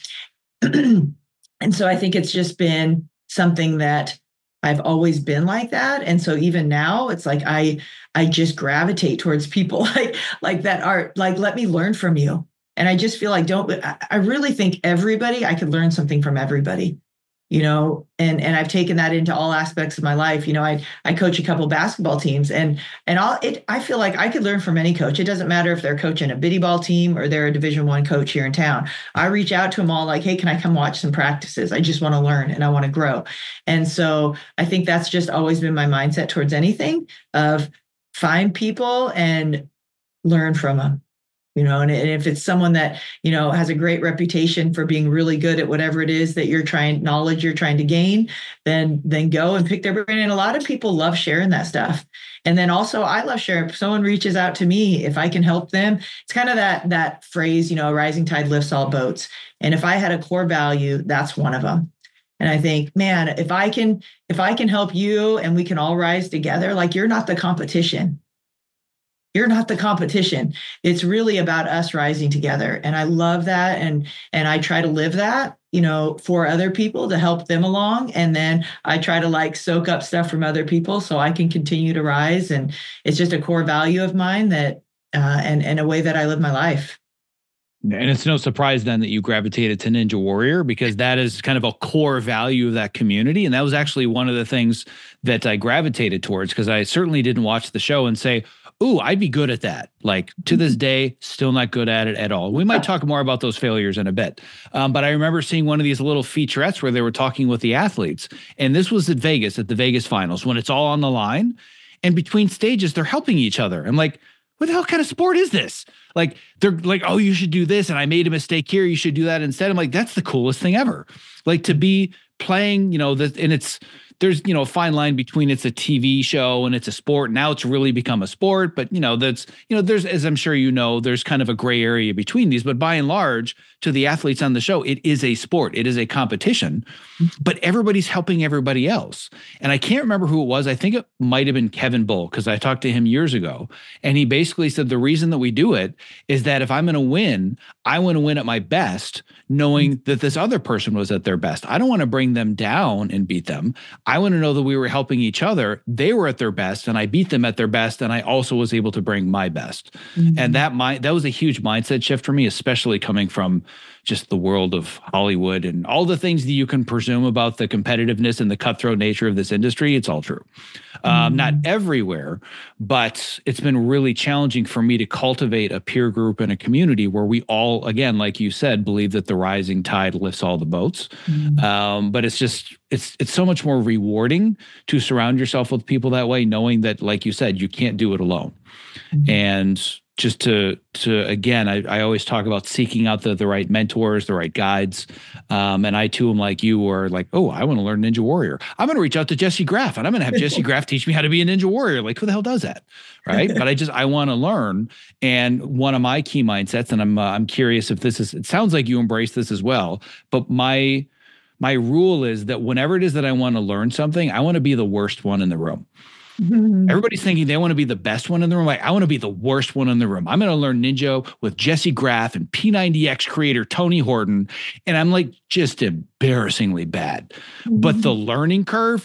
And so I think it's just been something that I've always been like that. And so even now it's like I I just gravitate towards people like, like that are like, let me learn from you. And I just feel like don't, I really think everybody, I could learn something from everybody, you know, and, and I've taken that into all aspects of my life. You know, I, I coach a couple basketball teams and, and all it, I feel like I could learn from any coach. It doesn't matter if they're coaching a biddy ball team or they're a Division One coach here in town. I reach out to them all like, hey, can I come watch some practices? I just want to learn and I want to grow. And so I think that's just always been my mindset towards anything of find people and learn from them. You know, and if it's someone that, you know, has a great reputation for being really good at whatever it is that you're trying, knowledge you're trying to gain, then then go and pick their brain. And a lot of people love sharing that stuff. And then also I love sharing. If someone reaches out to me, if I can help them, it's kind of that that phrase, you know, a rising tide lifts all boats. And if I had a core value, that's one of them. And I think, man, if I can, if I can help you and we can all rise together, like you're not the competition. You're not the competition. It's really about us rising together. And I love that. And, and I try to live that, you know, for other people to help them along. And then I try to like soak up stuff from other people so I can continue to rise. And it's just a core value of mine that, uh, and, and a way that I live my life. And it's no surprise then that you gravitated to Ninja Warrior because that is kind of a core value of that community. And that was actually one of the things that I gravitated towards because I certainly didn't watch the show and say, ooh, I'd be good at that. Like to this day, still not good at it at all. We might talk more about those failures in a bit. Um, but I remember seeing one of these little featurettes where they were talking with the athletes. And this was at Vegas, at the Vegas finals, when it's all on the line. And between stages, they're helping each other. I'm like, what the hell kind of sport is this? Like, they're like, oh, you should do this. And I made a mistake here. You should do that instead. I'm like, that's the coolest thing ever. Like to be playing, you know, this, and it's, there's, you know, a fine line between it's a T V show and it's a sport. Now it's really become a sport, but you know, that's, you know, there's, as I'm sure you know, there's kind of a gray area between these, but by and large, to the athletes on the show, it is a sport. It is a competition, but everybody's helping everybody else. And I can't remember who it was. I think it might've been Kevin Bull, because I talked to him years ago. And he basically said, the reason that we do it is that if I'm going to win, I want to win at my best, knowing that this other person was at their best. I don't want to bring them down and beat them. I want to know that we were helping each other. They were at their best and I beat them at their best. And I also was able to bring my best. Mm-hmm. And that mind, that was a huge mindset shift for me, especially coming from just the world of Hollywood and all the things that you can presume about the competitiveness and the cutthroat nature of this industry. It's all true. Um, mm-hmm. Not everywhere, but it's been really challenging for me to cultivate a peer group and a community where we all, again, like you said, believe that the rising tide lifts all the boats. Mm-hmm. Um, but it's just, it's, it's so much more rewarding to surround yourself with people that way, knowing that, like you said, you can't do it alone. Mm-hmm. And just to, to again, I, I always talk about seeking out the, the right mentors, the right guides. Um, and I too am like you, are like, oh, I want to learn Ninja Warrior. I'm going to reach out to Jesse Graff and I'm going to have Jesse Graff teach me how to be a Ninja Warrior. Like, who the hell does that? Right. But I just, I want to learn. And one of my key mindsets, and I'm, uh, I'm curious if this is, it sounds like you embrace this as well, but my, my rule is that whenever it is that I want to learn something, I want to be the worst one in the room. Mm-hmm. Everybody's thinking they want to be the best one in the room. Like, I want to be the worst one in the room. I'm going to learn Ninja with Jesse Graff and P ninety X creator Tony Horton. And I'm like just embarrassingly bad. Mm-hmm. But the learning curve,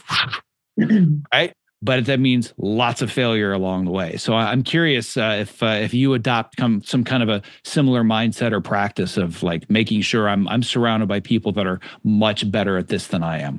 right? But that means lots of failure along the way. So I'm curious uh, if uh, if you adopt come, some kind of a similar mindset or practice of like making sure I'm I'm surrounded by people that are much better at this than I am.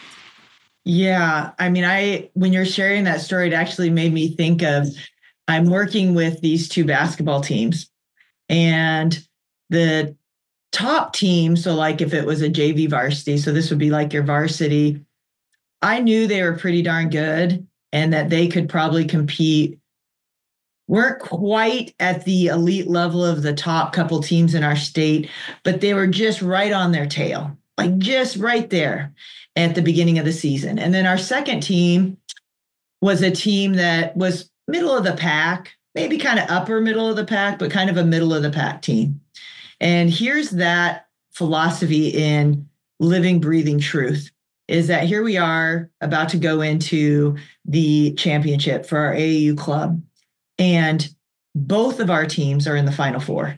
Yeah. I mean, I, when you're sharing that story, it actually made me think of, I'm working with these two basketball teams and the top team. So like if it was a J V varsity, so this would be like your varsity, I knew they were pretty darn good and that they could probably compete. Weren't quite at the elite level of the top couple teams in our state, but they were just right on their tail, like just right there at the beginning of the season. And then our second team was a team that was middle of the pack, maybe kind of upper middle of the pack, but kind of a middle of the pack team. And here's that philosophy in living, breathing truth, is that here we are about to go into the championship for our A A U club. And both of our teams are in the Final Four.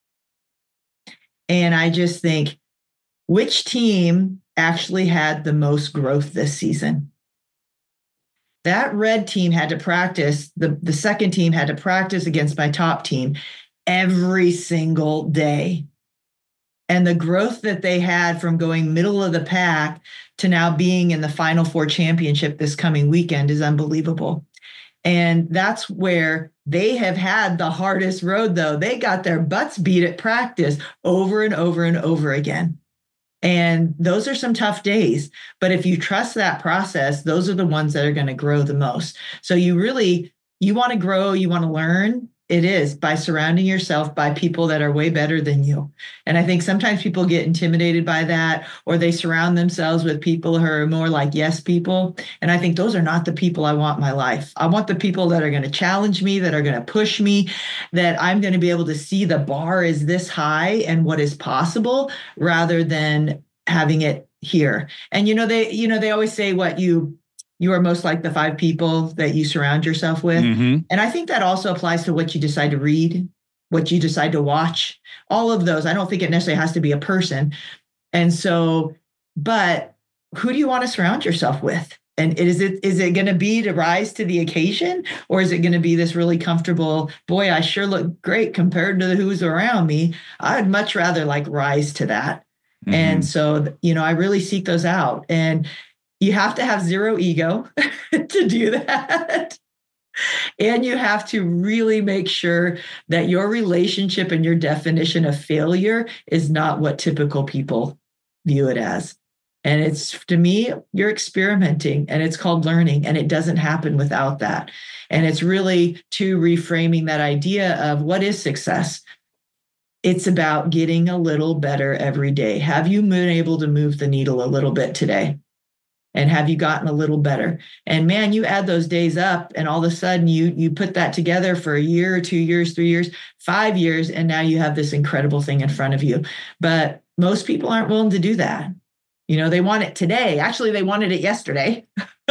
And I just think, which team actually had the most growth this season? That red team had to practice, the, the second team had to practice against my top team every single day. And the growth that they had from going middle of the pack to now being in the Final Four championship this coming weekend is unbelievable. And that's where they have had the hardest road, though. They got their butts beat at practice over and over and over again. And those are some tough days. But if you trust that process, those are the ones that are going to grow the most. So you really, you want to grow, you want to learn. It is by surrounding yourself by people that are way better than you. And I think sometimes people get intimidated by that, or they surround themselves with people who are more like yes people. And I think those are not the people I want in my life. I want the people that are going to challenge me, that are going to push me, that I'm going to be able to see the bar is this high and what is possible rather than having it here. And, you know, they, you know, they always say what you, you are most like the five people that you surround yourself with. Mm-hmm. And I think that also applies to what you decide to read, what you decide to watch, all of those. I don't think it necessarily has to be a person. And so, but who do you want to surround yourself with? And is it, is it going to be to rise to the occasion, or is it going to be this really comfortable, boy, I sure look great compared to who's around me? I'd much rather like rise to that. Mm-hmm. And so, you know, I really seek those out. And you have to have zero ego to do that. And you have to really make sure that your relationship and your definition of failure is not what typical people view it as. And it's, to me, you're experimenting, and it's called learning, and it doesn't happen without that. And it's really to reframing that idea of what is success. It's about getting a little better every day. Have you been able to move the needle a little bit today? And have you gotten a little better? And man, you add those days up, and all of a sudden you you put that together for a year, two years, three years, five years, and now you have this incredible thing in front of you. But most people aren't willing to do that. You know, they want it today. Actually, they wanted it yesterday.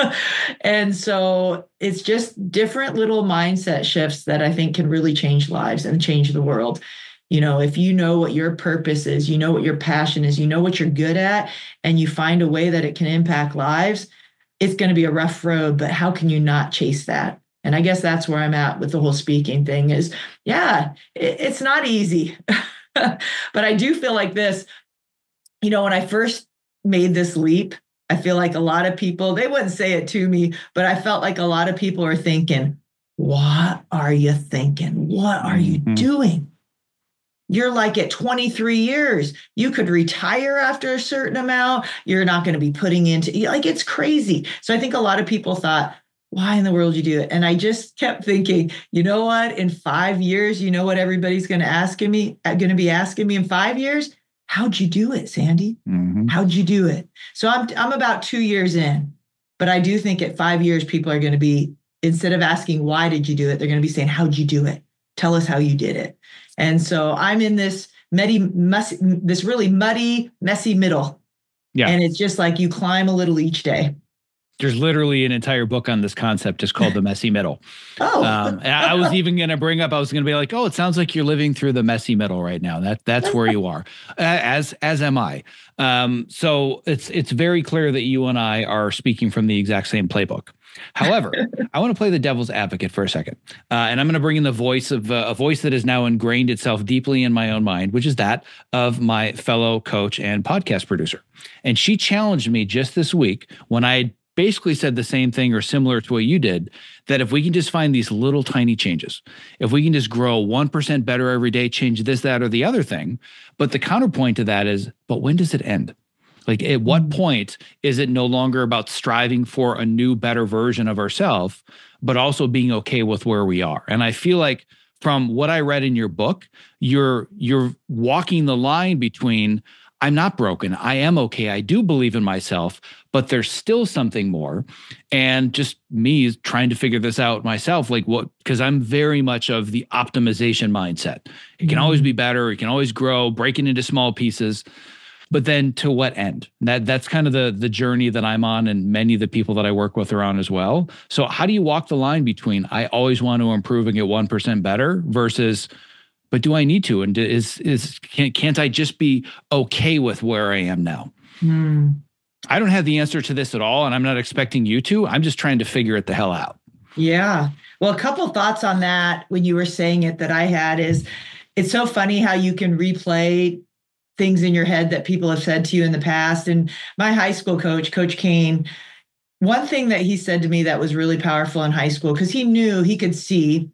And so it's just different little mindset shifts that I think can really change lives and change the world. You know, if you know what your purpose is, you know what your passion is, you know what you're good at, and you find a way that it can impact lives, it's going to be a rough road, but how can you not chase that? And I guess that's where I'm at with the whole speaking thing is, yeah, it, it's not easy. But I do feel like this, you know, when I first made this leap, I feel like a lot of people, they wouldn't say it to me, but I felt like a lot of people are thinking, what are you thinking? What are you mm-hmm. doing? You're like at twenty-three years, you could retire after a certain amount. You're not going to be putting into, like, it's crazy. So I think a lot of people thought, why in the world you do it? And I just kept thinking, you know what? In five years, you know what everybody's going to ask me, going to be asking me in five years? How'd you do it, Sandy? Mm-hmm. How'd you do it? So I'm I'm about two years in, but I do think at five years, people are going to be, instead of asking, why did you do it? They're going to be saying, how'd you do it? Tell us how you did it. And so I'm in this muddy, messy, this really muddy, messy middle. Yeah. And it's just like you climb a little each day. There's literally an entire book on this concept just called The Messy Middle. Oh, um, and I was even going to bring up, I was going to be like, oh, it sounds like you're living through the messy middle right now. That that's where you are, as, as am I. Um, so it's, it's very clear that you and I are speaking from the exact same playbook. However, I want to play the devil's advocate for a second. Uh, and I'm going to bring in the voice of uh, a voice that has now ingrained itself deeply in my own mind, which is that of my fellow coach and podcast producer. And she challenged me just this week when I basically said the same thing or similar to what you did, that if we can just find these little tiny changes, if we can just grow one percent better every day, change this, that, or the other thing. But the counterpoint to that is, but when does it end? Like, at what point is it no longer about striving for a new, better version of ourselves, but also being okay with where we are? And I feel like from what I read in your book, you're you're walking the line between, I'm not broken, I am okay, I do believe in myself, but there's still something more. And just me trying to figure this out myself, like what, because I'm very much of the optimization mindset. It can mm-hmm. always be better, it can always grow, breaking into small pieces. But then to what end? That that's kind of the the journey that I'm on, and many of the people that I work with are on as well. So how do you walk the line between I always want to improve and get one percent better versus, but do I need to? And is is can't, can't I just be okay with where I am now? Mm. I don't have the answer to this at all, and I'm not expecting you to. I'm just trying to figure it the hell out. Yeah. Well, a couple thoughts on that when you were saying it that I had is, it's so funny how you can replay things in your head that people have said to you in the past. And my high school coach, Coach Kane, one thing that he said to me that was really powerful in high school, because he knew, he could see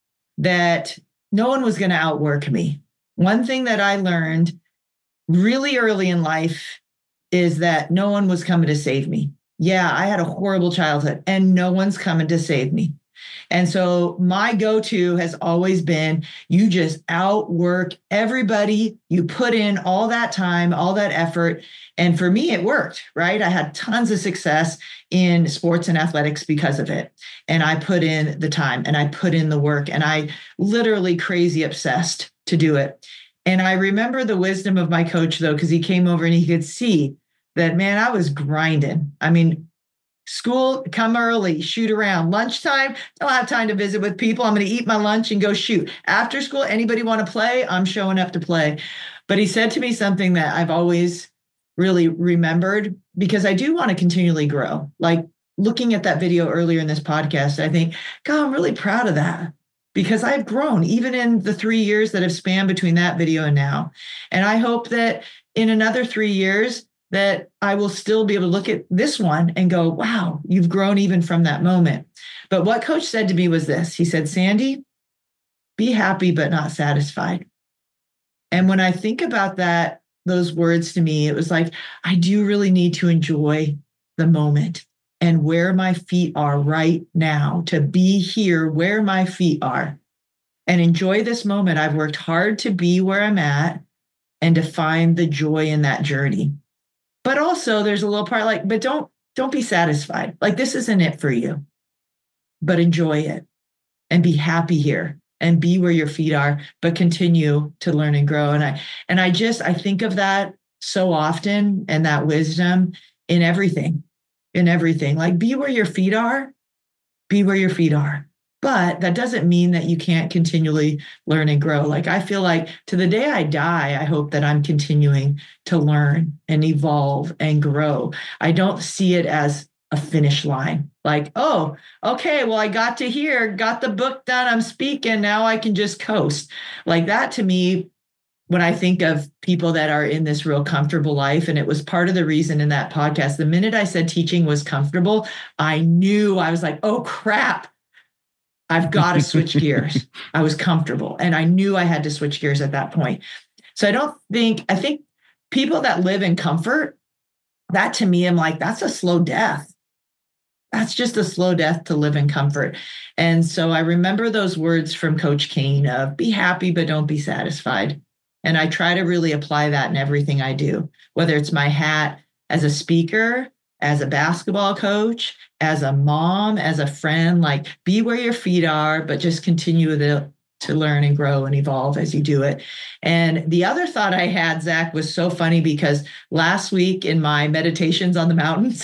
that no one was going to outwork me. One thing that I learned really early in life is that no one was coming to save me. Yeah, I had a horrible childhood and no one's coming to save me. And so my go-to has always been, you just outwork everybody. You put in all that time, all that effort. And for me, it worked, right? I had tons of success in sports and athletics because of it. And I put in the time and I put in the work and I literally crazy obsessed to do it. And I remember the wisdom of my coach, though, because he came over and he could see that, man, I was grinding. I mean, school, come early, shoot around. Lunchtime, don't have time to visit with people. I'm going to eat my lunch and go shoot. After school, anybody want to play? I'm showing up to play. But he said to me something that I've always really remembered, because I do want to continually grow. Like looking at that video earlier in this podcast, I think, God, I'm really proud of that, because I've grown even in the three years that have spanned between that video and now. And I hope that in another three years, that I will still be able to look at this one and go, wow, you've grown even from that moment. But what coach said to me was this. He said, Sandy, be happy, but not satisfied. And when I think about that, those words to me, it was like, I do really need to enjoy the moment and where my feet are right now, to be here where my feet are and enjoy this moment. I've worked hard to be where I'm at and to find the joy in that journey. But also there's a little part like, but don't, don't be satisfied. Like, this isn't it for you, but enjoy it and be happy here and be where your feet are, but continue to learn and grow. And I, and I just, I think of that so often, and that wisdom in everything, in everything, like be where your feet are, be where your feet are. But that doesn't mean that you can't continually learn and grow. Like, I feel like to the day I die, I hope that I'm continuing to learn and evolve and grow. I don't see it as a finish line. Like, oh, okay, well, I got to here, got the book done, I'm speaking, now I can just coast. Like that to me, when I think of people that are in this real comfortable life, and it was part of the reason in that podcast, the minute I said teaching was comfortable, I knew, I was like, oh crap, I've got to switch gears. I was comfortable and I knew I had to switch gears at that point. So I don't think, I think people that live in comfort, that to me, I'm like, that's a slow death. That's just a slow death to live in comfort. And so I remember those words from Coach Kane of be happy, but don't be satisfied. And I try to really apply that in everything I do, whether it's my hat as a speaker, as a basketball coach, as a mom, as a friend, like be where your feet are, but just continue to, to learn and grow and evolve as you do it. And the other thought I had, Zach, was so funny because last week in my meditations on the mountains,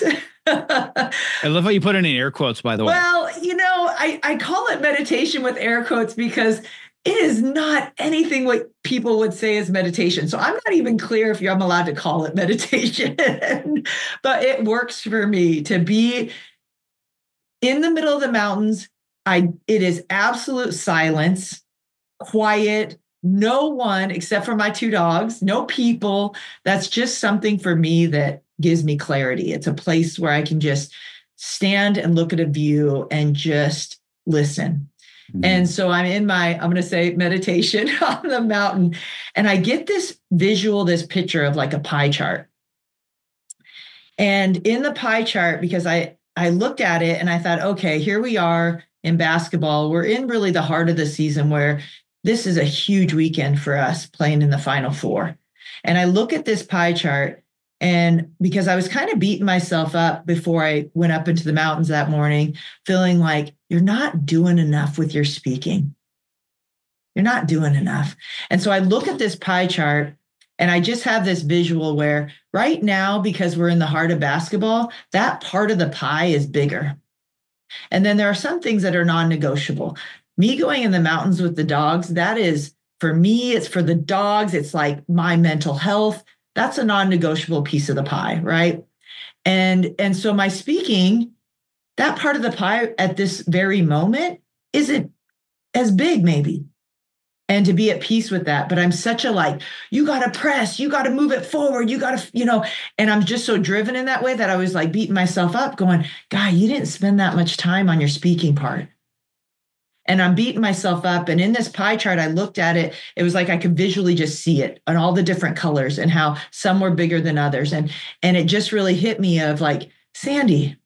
I love how you put it in air quotes, by the way. Well, you know, I, I call it meditation with air quotes because it is not anything what people would say is meditation. So I'm not even clear if I'm allowed to call it meditation, but it works for me to be in the middle of the mountains. I, it is absolute silence, quiet, no one except for my two dogs, no people. That's just something for me that gives me clarity. It's a place where I can just stand and look at a view and just listen. Mm-hmm. And so I'm in my, I'm going to say meditation on the mountain. And I get this visual, this picture of like a pie chart. And in the pie chart, because I, I looked at it and I thought, okay, here we are in basketball. We're in really the heart of the season where this is a huge weekend for us playing in the Final Four. And I look at this pie chart, and because I was kind of beating myself up before I went up into the mountains that morning, feeling like you're not doing enough with your speaking. You're not doing enough. And so I look at this pie chart and I just have this visual where right now, because we're in the heart of basketball, that part of the pie is bigger. And then there are some things that are non-negotiable. Me going in the mountains with the dogs, that is for me, it's for the dogs. It's like my mental health. That's a non-negotiable piece of the pie, right? And, and so my speaking, that part of the pie at this very moment isn't as big maybe. And to be at peace with that. But I'm such a like, you got to press, you got to move it forward, you got to, you know, and I'm just so driven in that way that I was like beating myself up going, God, you didn't spend that much time on your speaking part. And I'm beating myself up. And in this pie chart, I looked at it. It was like I could visually just see it on all the different colors and how some were bigger than others. And, and it just really hit me of like, Sandy,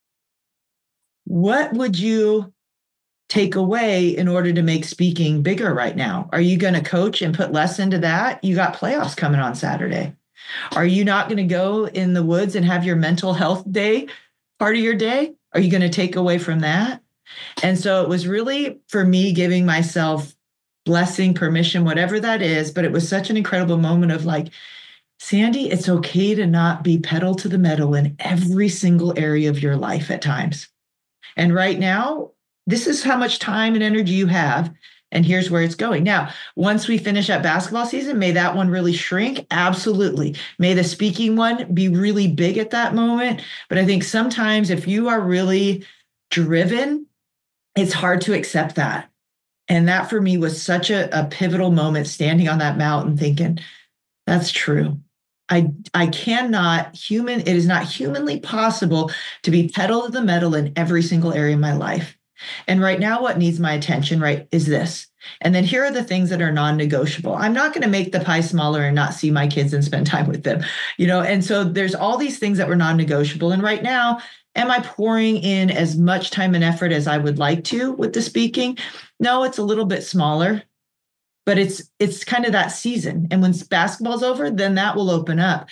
what would you take away in order to make speaking bigger right now? Are you going to coach and put less into that? You got playoffs coming on Saturday. Are you not going to go in the woods and have your mental health day part of your day? Are you going to take away from that? And so it was really for me giving myself blessing, permission, whatever that is. But it was such an incredible moment of like, Sandy, it's okay to not be pedal to the metal in every single area of your life at times. And right now, this is how much time and energy you have. And here's where it's going. Now, once we finish up basketball season, may that one really shrink? Absolutely. May the speaking one be really big at that moment. But I think sometimes if you are really driven, it's hard to accept that. And that for me was such a, a pivotal moment standing on that mountain thinking, that's true. I, I cannot human, it is not humanly possible to be pedal to the metal in every single area of my life. And right now, what needs my attention, right, is this. And then here are the things that are non-negotiable. I'm not going to make the pie smaller and not see my kids and spend time with them, you know? And so there's all these things that were non-negotiable. And right now, am I pouring in as much time and effort as I would like to with the speaking? No, it's a little bit smaller, but it's, it's kind of that season. And when basketball's over, then that will open up.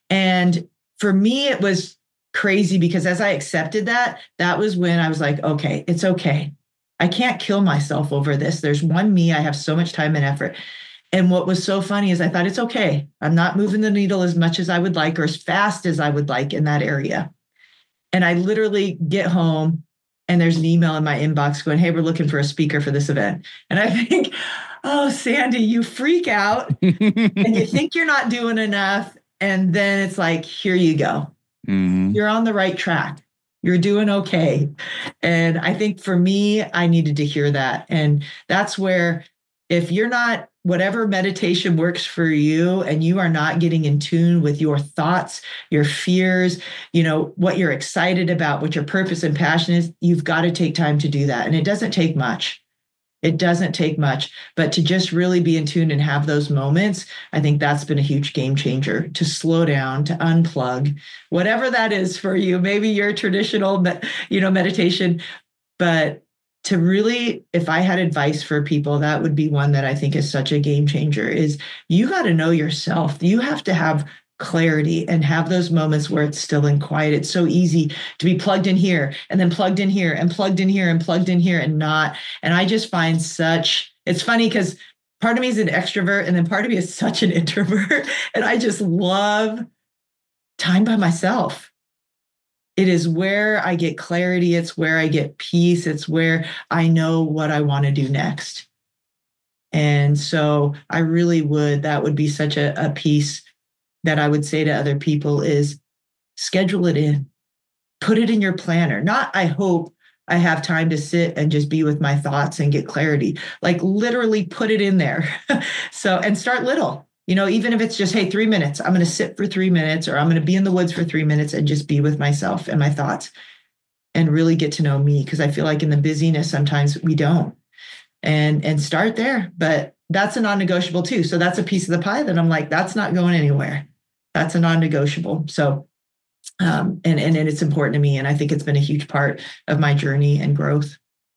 And for me, it was crazy because as I accepted that, that was when I was like, okay, it's okay. I can't kill myself over this. There's one me. I have so much time and effort. And what was so funny is I thought, it's okay. I'm not moving the needle as much as I would like or as fast as I would like in that area. And I literally get home and there's an email in my inbox going, hey, we're looking for a speaker for this event. And I think, oh, Sandy, you freak out and you think you're not doing enough. And then it's like, here you go. Mm-hmm. You're on the right track. You're doing okay. And I think for me, I needed to hear that. And that's where if you're not, whatever meditation works for you and you are not getting in tune with your thoughts, your fears, you know, what you're excited about, what your purpose and passion is, you've got to take time to do that. And it doesn't take much. It doesn't take much, but to just really be in tune and have those moments, I think that's been a huge game changer, to slow down, to unplug, whatever that is for you, maybe your traditional, you know, meditation, but to really, if I had advice for people, that would be one that I think is such a game changer, is you got to know yourself. You have to have clarity and have those moments where it's still and quiet. It's so easy to be plugged in here and then plugged in here and plugged in here and plugged in here and not. And I just find such, it's funny because part of me is an extrovert and then part of me is such an introvert. And I just love time by myself. It is where I get clarity. It's where I get peace. It's where I know what I want to do next. And so I really would, that would be such a, a piece that I would say to other people is schedule it in, put it in your planner. Not, I hope I have time to sit and just be with my thoughts and get clarity, like literally put it in there. So, and start little, you know, even if it's just, hey, three minutes, I'm going to sit for three minutes, or I'm going to be in the woods for three minutes and just be with myself and my thoughts and really get to know me. Cause I feel like in the busyness, sometimes we don't, and, and start there, but that's a non-negotiable too. So that's a piece of the pie that I'm like, that's not going anywhere. That's a non-negotiable. So, um, and, and, and it's important to me. And I think it's been a huge part of my journey and growth.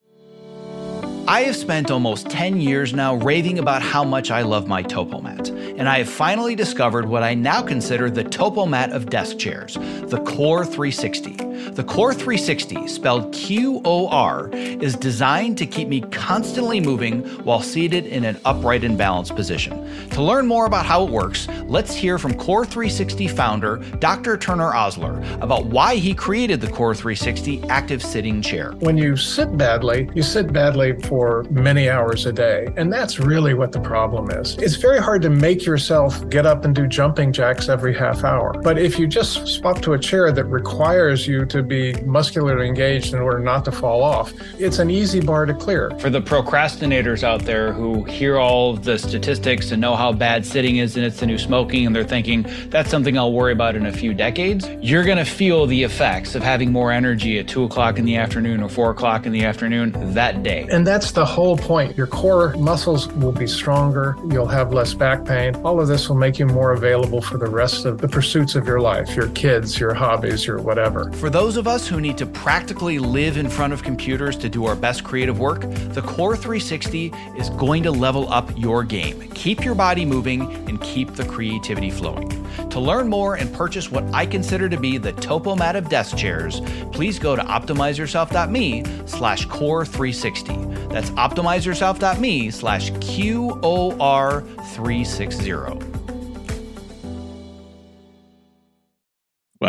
I have spent almost ten years now raving about how much I love my TopoMat, and I have finally discovered what I now consider the TopoMat of desk chairs, the Core three sixty. The Core three sixty, spelled Q O R, is designed to keep me constantly moving while seated in an upright and balanced position. To learn more about how it works, let's hear from Core three sixty founder Doctor Turner Osler about why he created the Core three sixty active sitting chair. When you sit badly, you sit badly for many hours a day, and that's really what the problem is. It's very hard to make yourself get up and do jumping jacks every half hour. But if you just swap to a chair that requires you to be muscularly engaged in order not to fall off, it's an easy bar to clear. For the procrastinators out there who hear all of the statistics and know how bad sitting is and it's the new smoking, and they're thinking, that's something I'll worry about in a few decades, you're going to feel the effects of having more energy at two o'clock in the afternoon or four o'clock in the afternoon that day. And that's the whole point. Your core muscles will be stronger. You'll have less back pain. All of this will make you more available for the rest of the pursuits of your life, your kids, your hobbies, your whatever. For those of us who need to practically live in front of computers to do our best creative work, the Core three sixty is going to level up your game. Keep your body moving and keep the creativity flowing. To learn more and purchase what I consider to be the TopoMat of desk chairs, please go to optimizeyourself.me slash core 360. That's optimizeyourself.me slash Q O R 360. Wow. Uh,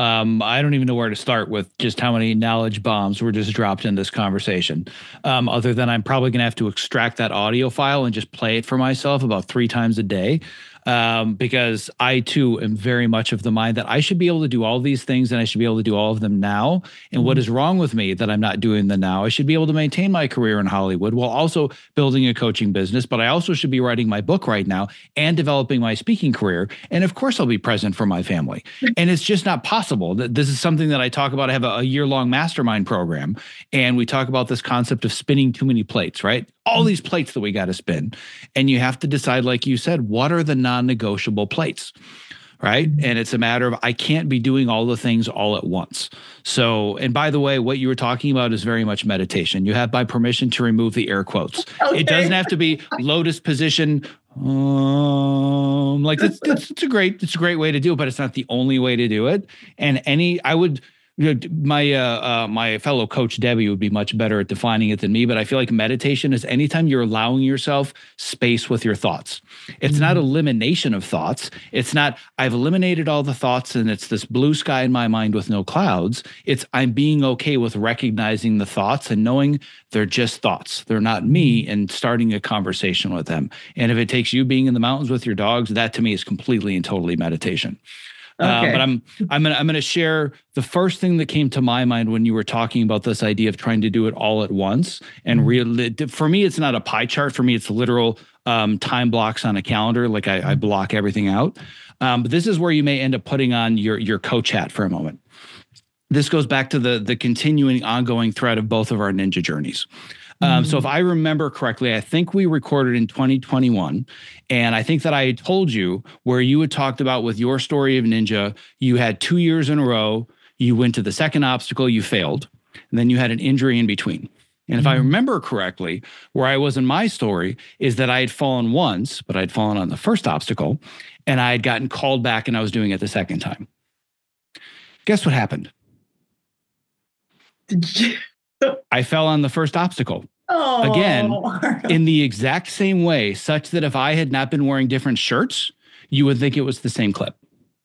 Um, I don't even know where to start with just how many knowledge bombs were just dropped in this conversation. Um, other than I'm probably going to have to extract that audio file and just play it for myself about three times a day. Um, because I too am very much of the mind that I should be able to do all these things and I should be able to do all of them now. And mm-hmm. what is wrong with me that I'm not doing them now? I should be able to maintain my career in Hollywood while also building a coaching business, but I also should be writing my book right now and developing my speaking career. And of course I'll be present for my family. And it's just not possible. This is something that I talk about. I have a, a year-long mastermind program, and we talk about this concept of spinning too many plates, right? All these plates that we got to spin. And you have to decide, like you said, what are the non-negotiable plates, right? And it's a matter of, I can't be doing all the things all at once. So, and by the way, what you were talking about is very much meditation. You have my permission to remove the air quotes. Okay. It doesn't have to be lotus position. Um, like it's, it's, it's a great, it's a great way to do it, but it's not the only way to do it. And any, I would, You know, my uh, uh, my fellow coach Debbie would be much better at defining it than me, but I feel like meditation is anytime you're allowing yourself space with your thoughts. It's mm-hmm. not elimination of thoughts. It's not I've eliminated all the thoughts and it's this blue sky in my mind with no clouds. It's I'm being okay with recognizing the thoughts and knowing they're just thoughts. They're not me, and starting a conversation with them. And if it takes you being in the mountains with your dogs, that to me is completely and totally meditation. Okay. Uh, but I'm I'm gonna I'm gonna share the first thing that came to my mind when you were talking about this idea of trying to do it all at once. And mm-hmm. really, for me, it's not a pie chart. For me, it's literal um, time blocks on a calendar. Like I, I block everything out. Um, but this is where you may end up putting on your your coach hat for a moment. This goes back to the the continuing, ongoing thread of both of our ninja journeys. Um, so if I remember correctly, I think we recorded in twenty twenty-one, and I think that I had told you where you had talked about with your story of ninja, you had two years in a row, you went to the second obstacle, you failed, and then you had an injury in between. And if I remember correctly, where I was in my story is that I had fallen once, but I'd fallen on the first obstacle, and I had gotten called back and I was doing it the second time. Guess what happened? Did you? I fell on the first obstacle. Oh. Again, in the exact same way, such that if I had not been wearing different shirts, you would think it was the same clip.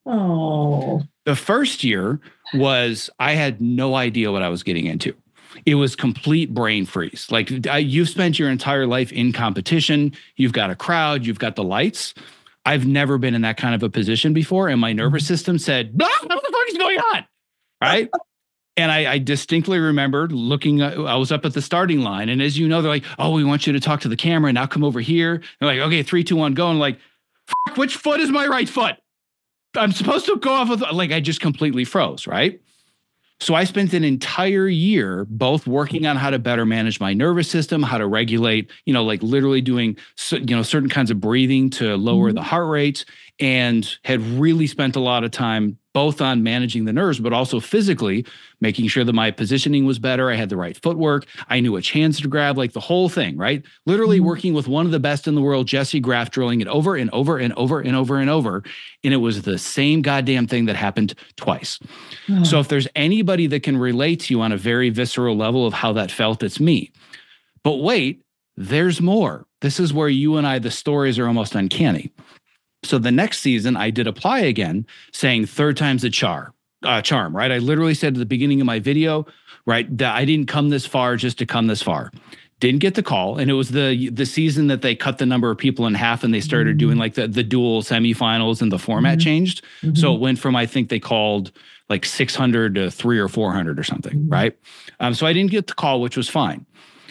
Oh. The first year was, I had no idea what I was getting into. It was complete brain freeze. Like I, you've spent your entire life in competition. You've got a crowd. You've got the lights. I've never been in that kind of a position before. And my nervous system said, what the fuck is going on? Right? And I, I distinctly remember looking, uh, I was up at the starting line. And as you know, they're like, oh, we want you to talk to the camera and now come over here. They're like, okay, three, two, one, go. And like, fuck, which foot is my right foot? I'm supposed to go off with, like, I just completely froze, right? So I spent an entire year both working on how to better manage my nervous system, how to regulate, you know, like literally doing, you know, certain kinds of breathing to lower mm-hmm. the heart rate, and had really spent a lot of time both on managing the nerves, but also physically making sure that my positioning was better. I had the right footwork. I knew which hands to grab, like the whole thing, right? Literally mm-hmm. working with one of the best in the world, Jesse Graff, drilling it over and over and over and over and over. And it was the same goddamn thing that happened twice. Mm-hmm. So if there's anybody that can relate to you on a very visceral level of how that felt, it's me. But wait, there's more. This is where you and I, the stories are almost uncanny. So the next season I did apply again, saying third time's a char, uh, charm, right? I literally said at the beginning of my video, right, that I didn't come this far just to come this far. Didn't get the call. And it was the the season that they cut the number of people in half and they started mm-hmm. doing like the, the dual semifinals and the format mm-hmm. changed. Mm-hmm. So it went from, I think they called like six hundred to three or four hundred or something, mm-hmm. right? Um, so I didn't get the call, which was fine.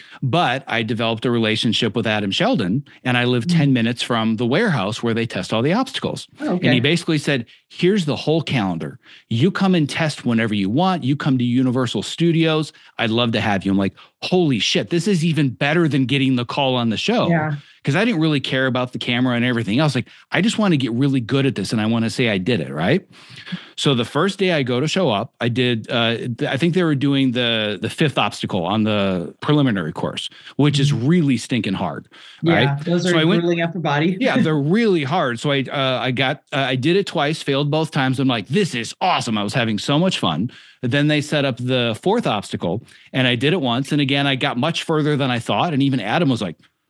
But I developed a relationship with Adam Sheldon, and I lived ten minutes from the warehouse where they test all the obstacles. Okay. And he basically said, here's the whole calendar. You come and test whenever you want. You come to Universal Studios. I'd love to have you. I'm like, holy shit, this is even better than getting the call on the show. Yeah. Because I didn't really care about the camera and everything else. Like, I just want to get really good at this, and I want to say I did it, right? So the first day I go to show up, I did, uh, I think they were doing the the fifth obstacle on the preliminary course, which is really stinking hard, right? Yeah, those are so grueling upper body. Yeah, they're really hard. So I uh, I got, uh, I did it twice, failed both times. I'm like, this is awesome. I was having so much fun. But then they set up the fourth obstacle, and I did it once. And again, I got much further than I thought. And even Adam was like,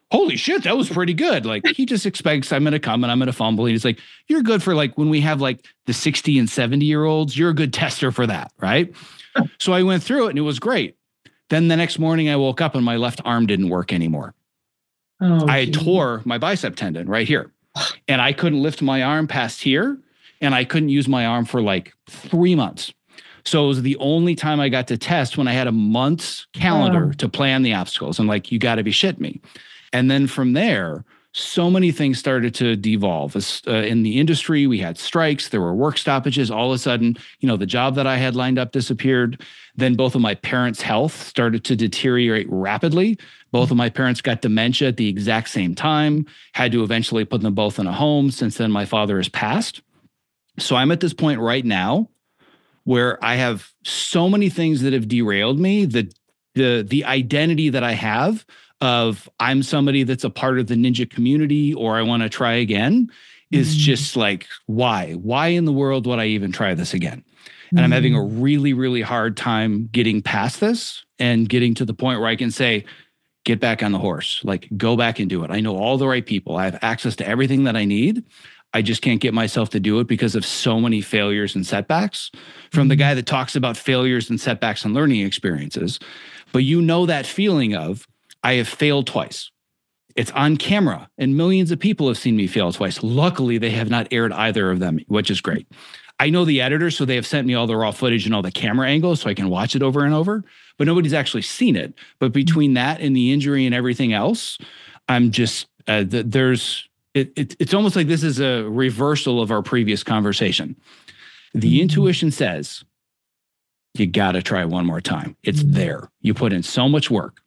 holy shit, that was pretty good. Like he just expects I'm going to come and I'm going to fumble. And he's like, you're good for like when we have like the sixty and seventy year olds, you're a good tester for that. Right. So I went through it and it was great. Then the next morning I woke up and my left arm didn't work anymore. Oh, I geez. tore my bicep tendon right here and I couldn't lift my arm past here and I couldn't use my arm for like three months. So it was the only time I got to test when I had a month's calendar oh. to plan the obstacles. I'm like, you got to be shitting me. And then from there, so many things started to devolve. Uh, in the industry, we had strikes, there were work stoppages. All of a sudden, you know, the job that I had lined up disappeared. Then both of my parents' health started to deteriorate rapidly. Both of my parents got dementia at the exact same time, had to eventually put them both in a home. Since then, my father has passed. So I'm at this point right now where I have so many things that have derailed me, the the the identity that I have of I'm somebody that's a part of the ninja community or I want to try again is mm-hmm. just like, why? Why in the world would I even try this again? And mm-hmm. I'm having a really, really hard time getting past this and getting to the point where I can say, get back on the horse, like go back and do it. I know all the right people. I have access to everything that I need. I just can't get myself to do it because of so many failures and setbacks from the guy that talks about failures and setbacks and learning experiences. But you know that feeling of, I have failed twice. It's on camera and millions of people have seen me fail twice. Luckily, they have not aired either of them, which is great. I know the editors, so they have sent me all the raw footage and all the camera angles so I can watch it over and over, but nobody's actually seen it. But between that and the injury and everything else, I'm just, uh, th- there's, It, it, it's almost like this is a reversal of our previous conversation. The mm-hmm. intuition says, you got to try one more time. It's mm-hmm. there. You put in so much work.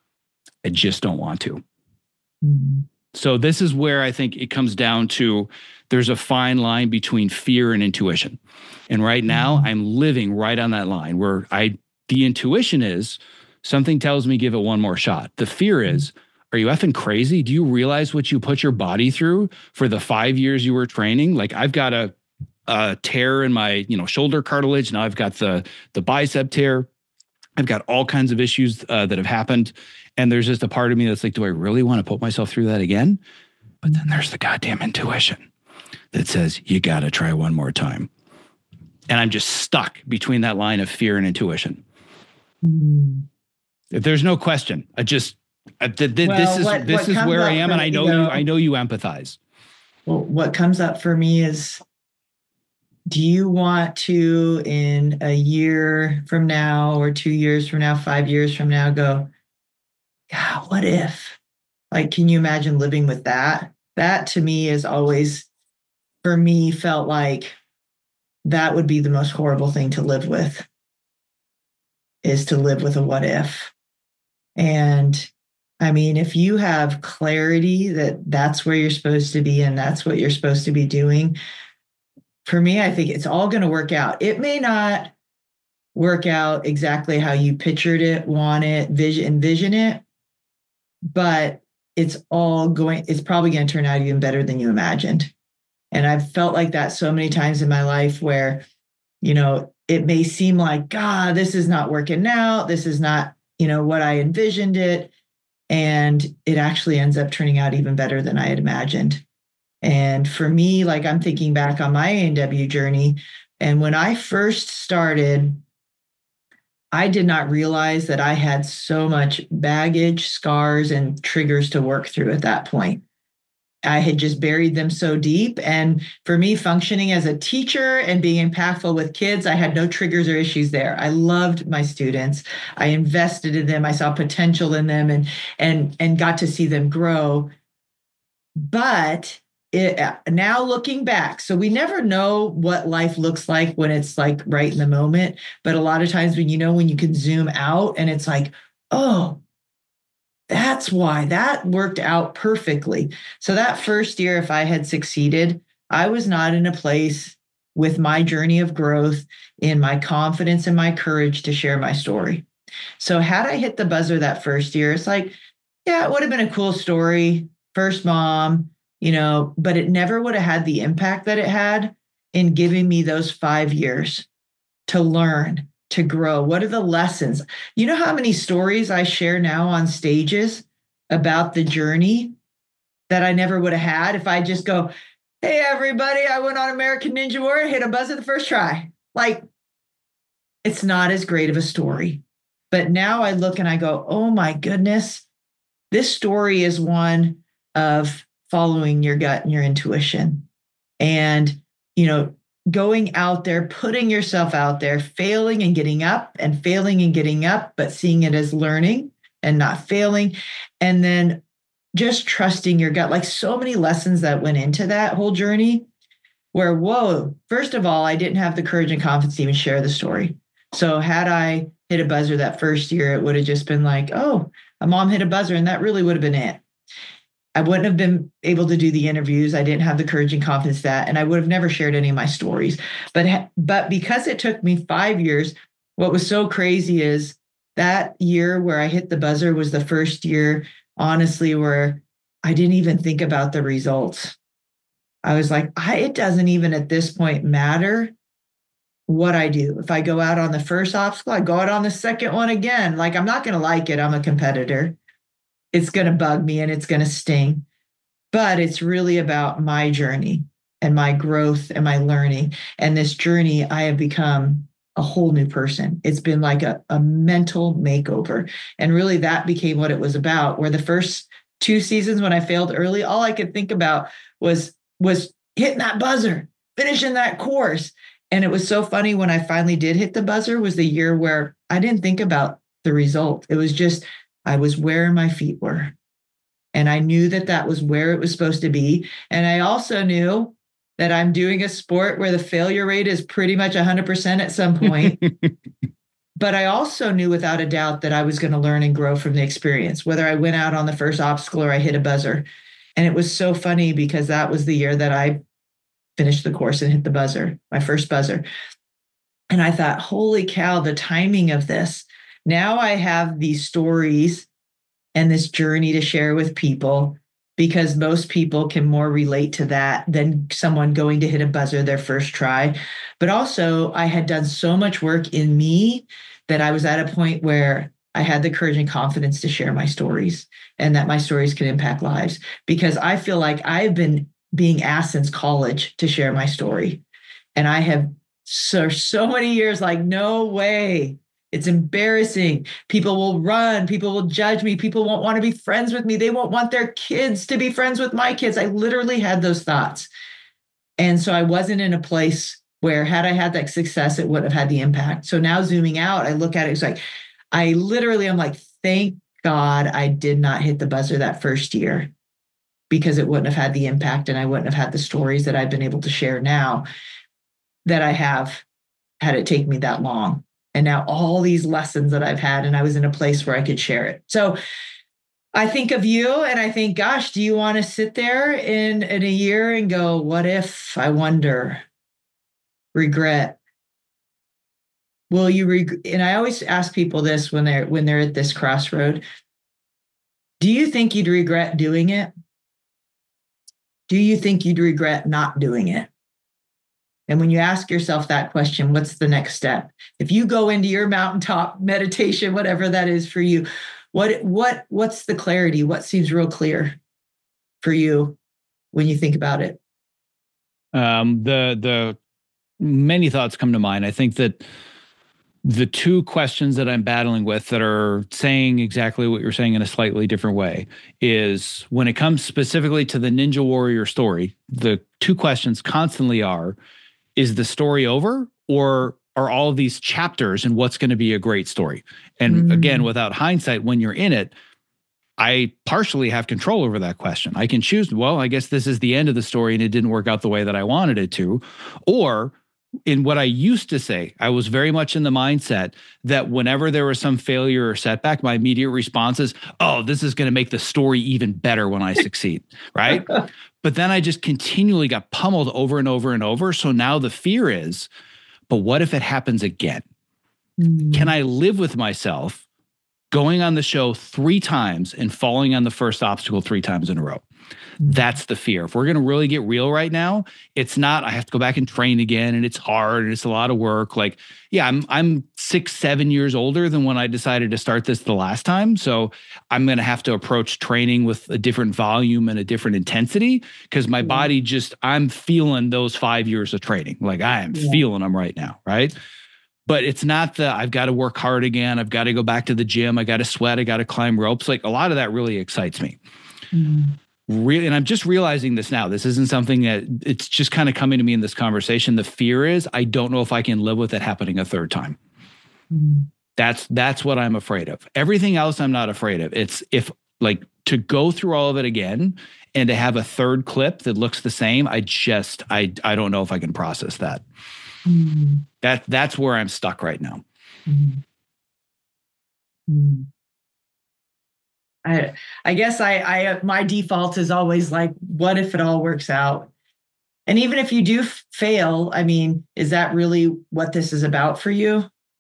I just don't want to. Mm-hmm. So this is where I think it comes down to there's a fine line between fear and intuition. And right now mm-hmm. I'm living right on that line where I, the intuition is something tells me give it one more shot. The fear is, are you effing crazy? Do you realize what you put your body through for the five years you were training? Like I've got a, a tear in my, you know, shoulder cartilage. Now I've got the, the bicep tear. I've got all kinds of issues uh, that have happened. And there's just a part of me that's like, do I really want to put myself through that again? But then there's the goddamn intuition that says, you got to try one more time. And I'm just stuck between that line of fear and intuition. Mm. There's no question. I just, Uh, th- th- well, this is what, this what is where I am, and I know you. I know you empathize. Well, what comes up for me is, do you want to, in a year from now, or two years from now, five years from now, go, God, what if? Like, can you imagine living with that? That to me is always, for me, felt like that would be the most horrible thing to live with. Is to live with a what if, and. I mean, if you have clarity that that's where you're supposed to be and that's what you're supposed to be doing, for me, I think it's all going to work out. It may not work out exactly how you pictured it, want it, vision, envision it, but it's all going, it's probably going to turn out even better than you imagined. And I've felt like that so many times in my life where, you know, it may seem like, God, this is not working out. This is not, you know, what I envisioned it. And it actually ends up turning out even better than I had imagined. And for me, like I'm thinking back on my A and W journey. And when I first started, I did not realize that I had so much baggage, scars, and triggers to work through at that point. I had just buried them so deep. And for me, functioning as a teacher and being impactful with kids, I had no triggers or issues there. I loved my students. I invested in them. I saw potential in them and, and, and got to see them grow. But it, now looking back, so we never know what life looks like when it's like right in the moment. But a lot of times when, you know, when you can zoom out and it's like, oh, that's why that worked out perfectly. So that first year, if I had succeeded, I was not in a place with my journey of growth, in my confidence and my courage to share my story. So had I hit the buzzer that first year, it's like, yeah, it would have been a cool story. First mom, you know, but it never would have had the impact that it had in giving me those five years to learn, to grow. What are the lessons? You know how many stories I share now on stages about the journey that I never would have had if I just go, hey, everybody, I went on American Ninja Warrior, hit a buzzer the first try. Like, it's not as great of a story. But now I look and I go, oh my goodness, this story is one of following your gut and your intuition. And, you know, going out there, putting yourself out there, failing and getting up and failing and getting up, but seeing it as learning and not failing. And then just trusting your gut, like so many lessons that went into that whole journey where, whoa, first of all, I didn't have the courage and confidence to even share the story. So had I hit a buzzer that first year, it would have just been like, oh, a mom hit a buzzer, and that really would have been it. I wouldn't have been able to do the interviews. I didn't have the courage and confidence that, and I would have never shared any of my stories. But, but because it took me five years, what was so crazy is that year where I hit the buzzer was the first year, honestly, where I didn't even think about the results. I was like, I, it doesn't even at this point matter what I do. If I go out on the first obstacle, I go out on the second one again. Like, I'm not going to like it. I'm a competitor. It's going to bug me and it's going to sting. But it's really about my journey and my growth and my learning. And this journey, I have become a whole new person. It's been like a, a mental makeover. And really that became what it was about, where the first two seasons when I failed early, all I could think about was, was hitting that buzzer, finishing that course. And it was so funny when I finally did hit the buzzer was the year where I didn't think about the result. It was just, I was where my feet were. And I knew that that was where it was supposed to be. And I also knew that I'm doing a sport where the failure rate is pretty much one hundred percent at some point. But I also knew without a doubt that I was going to learn and grow from the experience, whether I went out on the first obstacle or I hit a buzzer. And it was so funny because that was the year that I finished the course and hit the buzzer, my first buzzer. And I thought, holy cow, the timing of this. Now I have these stories and this journey to share with people, because most people can more relate to that than someone going to hit a buzzer their first try. But also I had done so much work in me that I was at a point where I had the courage and confidence to share my stories and that my stories could impact lives, because I feel like I've been being asked since college to share my story. And I have so, so many years like, no way. It's embarrassing. People will run. People will judge me. People won't want to be friends with me. They won't want their kids to be friends with my kids. I literally had those thoughts. And so I wasn't in a place where had I had that success, it wouldn't have had the impact. So now zooming out, I look at it, it's like, I literally, I'm like, thank God I did not hit the buzzer that first year, because it wouldn't have had the impact and I wouldn't have had the stories that I've been able to share now that I have had it take me that long. And now all these lessons that I've had, and I was in a place where I could share it. So I think of you and I think, gosh, do you want to sit there in, in a year and go, what if, I wonder, regret? Will you regret? And I always ask people this when they're, when they're at this crossroad. Do you think you'd regret doing it? Do you think you'd regret not doing it? And when you ask yourself that question, what's the next step? If you go into your mountaintop meditation, whatever that is for you, what, what, what's the clarity? What seems real clear for you when you think about it? Um, the, the many thoughts come to mind. I think that the two questions that I'm battling with that are saying exactly what you're saying in a slightly different way is, when it comes specifically to the Ninja Warrior story, the two questions constantly are, is the story over, or are all of these chapters and what's going to be a great story? And mm. again, without hindsight, when you're in it, I partially have control over that question. I can choose, well, I guess this is the end of the story and it didn't work out the way that I wanted it to. Or in what I used to say, I was very much in the mindset that whenever there was some failure or setback, my immediate response is, oh, this is going to make the story even better when I succeed, right? But then I just continually got pummeled over and over and over. So now the fear is, but what if it happens again? Mm-hmm. Can I live with myself going on the show three times and falling on the first obstacle three times in a row. That's the fear. If we're going to really get real right now, it's not, I have to go back and train again and it's hard and it's a lot of work. Like, yeah, I'm I'm six, seven years older than when I decided to start this the last time. So I'm going to have to approach training with a different volume and a different intensity because my body just, I'm feeling those five years of training. Like I am yeah. feeling them right now, right? But it's not the, I've got to work hard again. I've got to go back to the gym. I got to sweat. I got to climb ropes. Like a lot of that really excites me. Mm-hmm. Really, and I'm just realizing this now. This isn't something that it's just kind of coming to me in this conversation. The fear is I don't know if I can live with it happening a third time. Mm-hmm. That's that's what I'm afraid of. Everything else I'm not afraid of. It's if like to go through all of it again and to have a third clip that looks the same. I just I I don't know if I can process that. Mm-hmm. That that's where I'm stuck right now. Mm-hmm. Mm-hmm. I, I guess I, I, my default is always like, what if it all works out? And even if you do f- fail, I mean, is that really what this is about for you?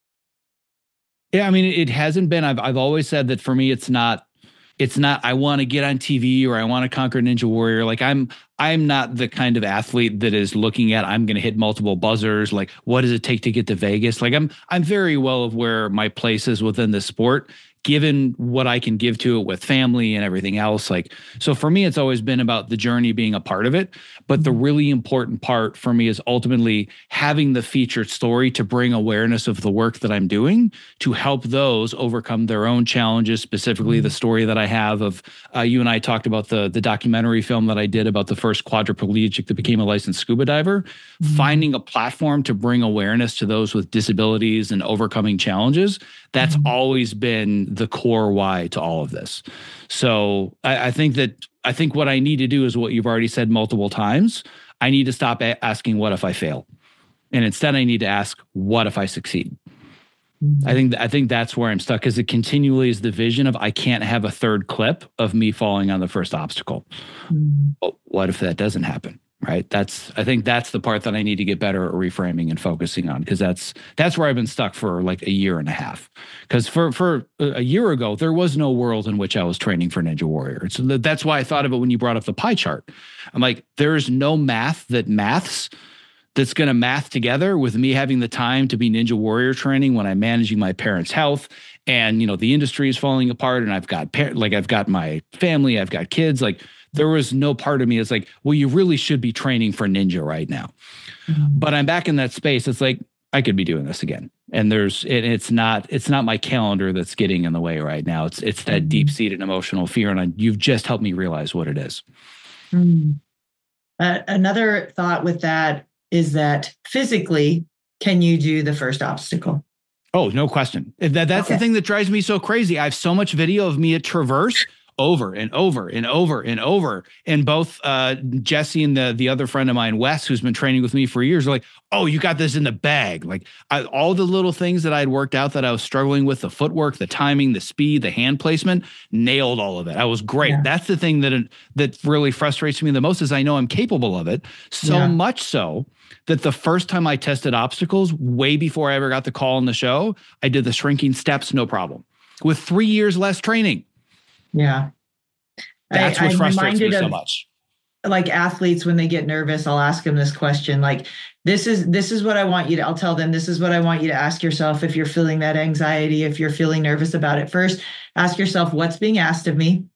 Yeah, I mean, it hasn't been. I've I've always said that for me, it's not. It's not. I want to get on T V or I want to conquer Ninja Warrior. Like I'm. I'm not the kind of athlete that is looking at. I'm going to hit multiple buzzers. Like, what does it take to get to Vegas? Like, I'm. I'm very well aware my place is within the sport, given what I can give to it with family and everything else. Like, so for me, it's always been about the journey being a part of it. But the really important part for me is ultimately having the featured story to bring awareness of the work that I'm doing to help those overcome their own challenges, specifically the story that I have of, uh, you and I talked about the, the documentary film that I did about the first quadriplegic that became a licensed scuba diver, mm-hmm. finding a platform to bring awareness to those with disabilities and overcoming challenges. That's mm-hmm. always been the core why to all of this. So I, I think that I think what I need to do is what you've already said multiple times. I need to stop a- asking what if I fail, and instead I need to ask what if I succeed. Mm-hmm. I think th- I think that's where I'm stuck because it continually is the vision of I can't have a third clip of me falling on the first obstacle. Mm-hmm. But what if that doesn't happen? Right. That's I think that's the part that I need to get better at reframing and focusing on, because that's that's where I've been stuck for like a year and a half. Because for for a year ago, there was no world in which I was training for Ninja Warrior. So that's why I thought of it when you brought up the pie chart. I'm like, there is no math that maths that's going to math together with me having the time to be Ninja Warrior training when I'm managing my parents' health and, you know, the industry is falling apart and I've got par- like I've got my family, I've got kids. Like there was no part of me that's like, well, you really should be training for Ninja right now. Mm-hmm. But I'm back in that space. It's like, I could be doing this again. And there's, it, it's not, it's not my calendar that's getting in the way right now. It's, it's that mm-hmm. deep-seated emotional fear. And I, you've just helped me realize what it is. Mm-hmm. Uh, another thought with that is that physically, can you do the first obstacle? Oh, no question. That, that's okay. The thing that drives me so crazy. I have so much video of me at Traverse over and over and over and over. And both uh, Jesse and the, the other friend of mine, Wes, who's been training with me for years, are like, oh, you got this in the bag. Like I, all the little things that I'd worked out that I was struggling with, the footwork, the timing, the speed, the hand placement, nailed all of it. I was great. Yeah. That's the thing that, that really frustrates me the most is I know I'm capable of it. So yeah. much so that the first time I tested obstacles, way before I ever got the call on the show, I did the shrinking steps, no problem, with three years less training. Yeah. That's I, what frustrates me so much. Like athletes, when they get nervous, I'll ask them this question. Like, this is, this is what I want you to, I'll tell them, this is what I want you to ask yourself. If you're feeling that anxiety, if you're feeling nervous about it, first ask yourself, what's being asked of me?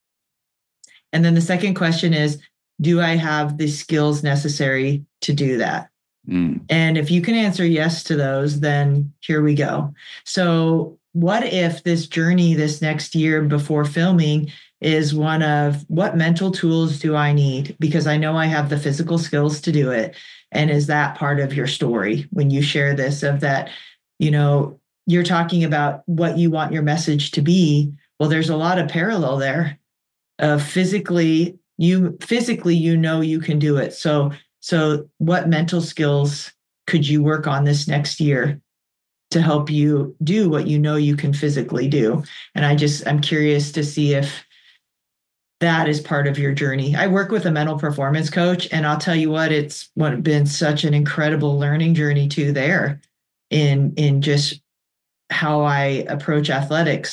And then the second question is, do I have the skills necessary to do that? Mm. And if you can answer yes to those, then here we go. So what if this journey this next year before filming is one of what mental tools do I need? Because I know I have the physical skills to do it. And is that part of your story when you share this of that, you know, you're talking about what you want your message to be? Well, there's a lot of parallel there of physically, you physically, you know, you can do it. So, so what mental skills could you work on this next year to help you do what you know you can physically do? And I just, I'm curious to see if that is part of your journey. I work with a mental performance coach, and I'll tell you what, it's what been such an incredible learning journey too there in, in just how I approach athletics.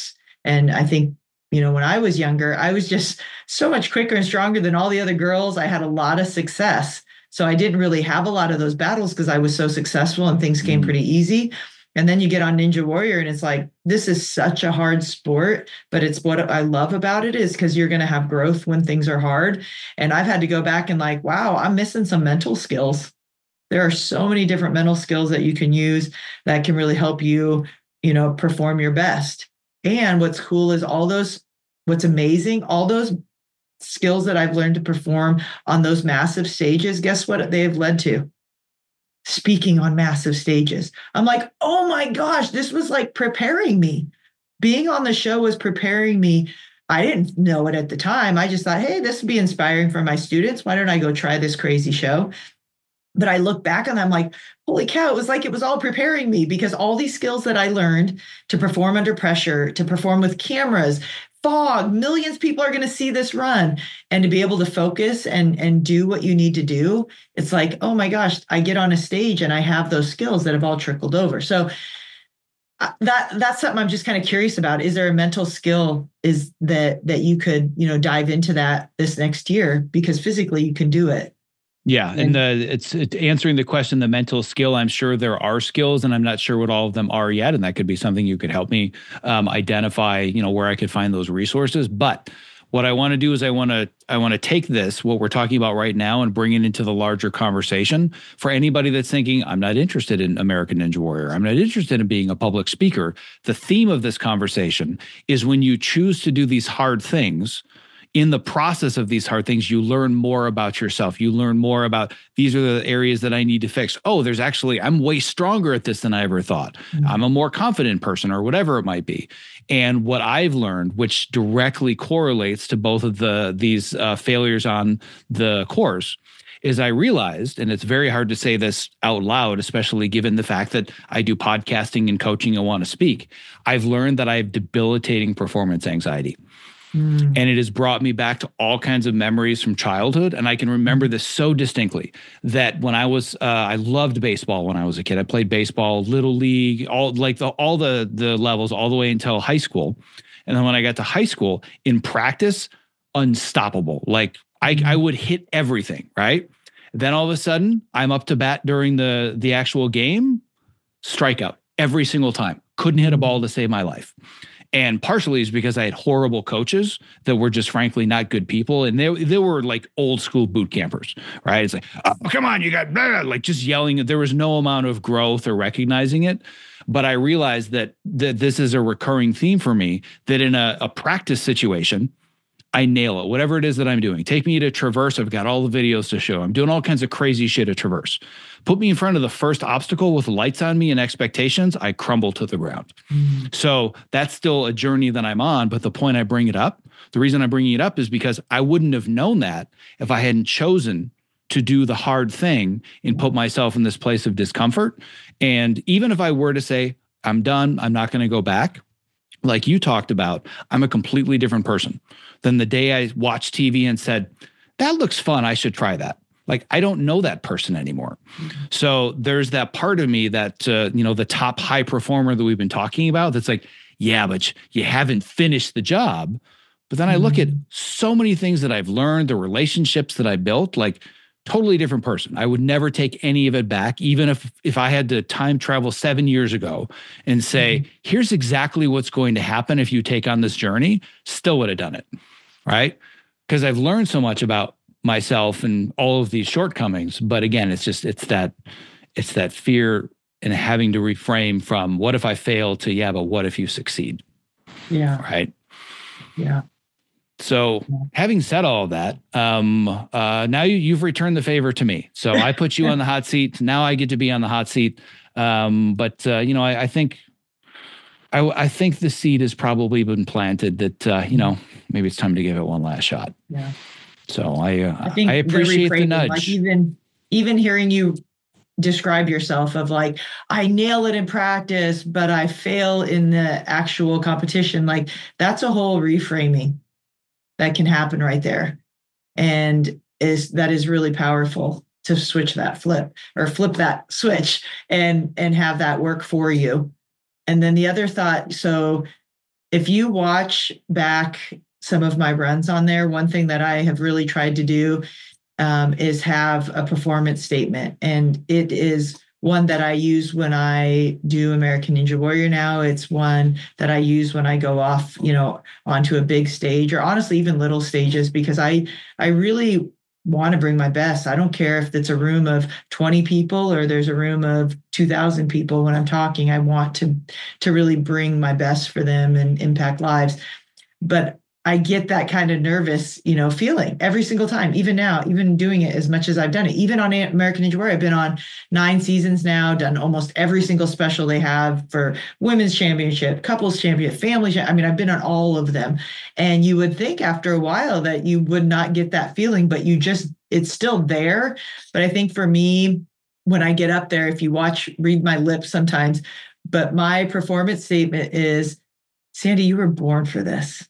And I think, you know, when I was younger, I was just so much quicker and stronger than all the other girls. I had a lot of success. So I didn't really have a lot of those battles because I was so successful and things came pretty easy. And then you get on Ninja Warrior and it's like, this is such a hard sport, but it's what I love about it is because you're going to have growth when things are hard. And I've had to go back and like, wow, I'm missing some mental skills. There are so many different mental skills that you can use that can really help you, you know, perform your best. And what's cool is all those, what's amazing, all those skills that I've learned to perform on those massive stages, guess what they have led to? Speaking on massive stages. I'm like, oh my gosh, this was like preparing me. Being on the show was preparing me. I didn't know it at the time. I just thought, hey, this would be inspiring for my students. Why don't I go try this crazy show? But I look back and I'm like, holy cow, it was like it was all preparing me because all these skills that I learned to perform under pressure, to perform with cameras, fog, millions of people are going to see this run, and to be able to focus and, and do what you need to do. It's like, oh my gosh, I get on a stage and I have those skills that have all trickled over. So that that's something I'm just kind of curious about. Is there a mental skill is that that you could, you know, dive into that this next year because physically you can do it? Yeah. And the, it's, it's answering the question, the mental skill. I'm sure there are skills and I'm not sure what all of them are yet. And that could be something you could help me um, identify, you know, where I could find those resources. But what I want to do is I want to, I want to take this, what we're talking about right now, and bring it into the larger conversation for anybody that's thinking, I'm not interested in American Ninja Warrior. I'm not interested in being a public speaker. The theme of this conversation is when you choose to do these hard things, in the process of these hard things, you learn more about yourself. You learn more about these are the areas that I need to fix. Oh, there's actually, I'm way stronger at this than I ever thought. Mm-hmm. I'm a more confident person or whatever it might be. And what I've learned, which directly correlates to both of the these uh, failures on the course, is I realized, and it's very hard to say this out loud, especially given the fact that I do podcasting and coaching and want to speak. I've learned that I have debilitating performance anxiety. Mm. And it has brought me back to all kinds of memories from childhood. And I can remember this so distinctly that when I was, uh, I loved baseball when I was a kid. I played baseball, little league, all like the, all the, the levels all the way until high school. And then when I got to high school, in practice, unstoppable. Like I, I would hit everything, right? Then all of a sudden, I'm up to bat during the, the actual game, strikeout every single time. Couldn't hit a ball to save my life. And partially is because I had horrible coaches that were just frankly not good people. And they, they were like old school boot campers, right? It's like, oh, come on, you got blah, like just yelling. There was no amount of growth or recognizing it. But I realized that, that this is a recurring theme for me, that in a, a practice situation, I nail it, whatever it is that I'm doing. Take me to Traverse. I've got all the videos to show. I'm doing all kinds of crazy shit at Traverse. Put me in front of the first obstacle with lights on me and expectations, I crumble to the ground. Mm. So that's still a journey that I'm on. But the point I bring it up, the reason I'm bringing it up is because I wouldn't have known that if I hadn't chosen to do the hard thing and put myself in this place of discomfort. And even if I were to say, I'm done, I'm not going to go back, like you talked about, I'm a completely different person than the day I watched T V and said, that looks fun, I should try that. Like, I don't know that person anymore. Mm-hmm. So there's that part of me that, uh, you know, the top high performer that we've been talking about, that's like, yeah, but you haven't finished the job. But then mm-hmm. I look at so many things that I've learned, the relationships that I built, like totally different person. I would never take any of it back, even if, if I had to time travel seven years ago and say, mm-hmm. here's exactly what's going to happen if you take on this journey, still would have done it, right? Because I've learned so much about myself and all of these shortcomings. But again, it's just, it's that, it's that fear and having to reframe from what if I fail to, yeah, but what if you succeed? Yeah. Right. Yeah. So having said all of that, um, uh, now you, you've returned the favor to me. So I put you on the hot seat. Now I get to be on the hot seat. Um, but, uh, you know, I, I think, I, I think the seed has probably been planted that, uh, you know, maybe it's time to give it one last shot. Yeah. So I, uh, I, think I appreciate the nudge. Like even, even hearing you describe yourself of like, I nail it in practice, but I fail in the actual competition. Like that's a whole reframing that can happen right there. And is that is really powerful to switch that flip or flip that switch and, and have that work for you. And then the other thought, so if you watch back some of my runs on there, one thing that I have really tried to do um, is have a performance statement. And it is one that I use when I do American Ninja Warrior now. It's one that I use when I go off, you know, onto a big stage, or honestly, even little stages, because I, I really want to bring my best. I don't care if it's a room of twenty people or there's a room of two thousand people. When I'm talking, I want to, to really bring my best for them and impact lives. But I get that kind of nervous, you know, feeling every single time, even now, even doing it as much as I've done it, even on American Ninja Warrior. I've been on nine seasons now, done almost every single special they have for women's championship, couples championship, family. I mean, I've been on all of them. And you would think after a while that you would not get that feeling, but you just, it's still there. But I think for me, when I get up there, if you watch, read my lips sometimes, but my performance statement is, Sandy, you were born for this.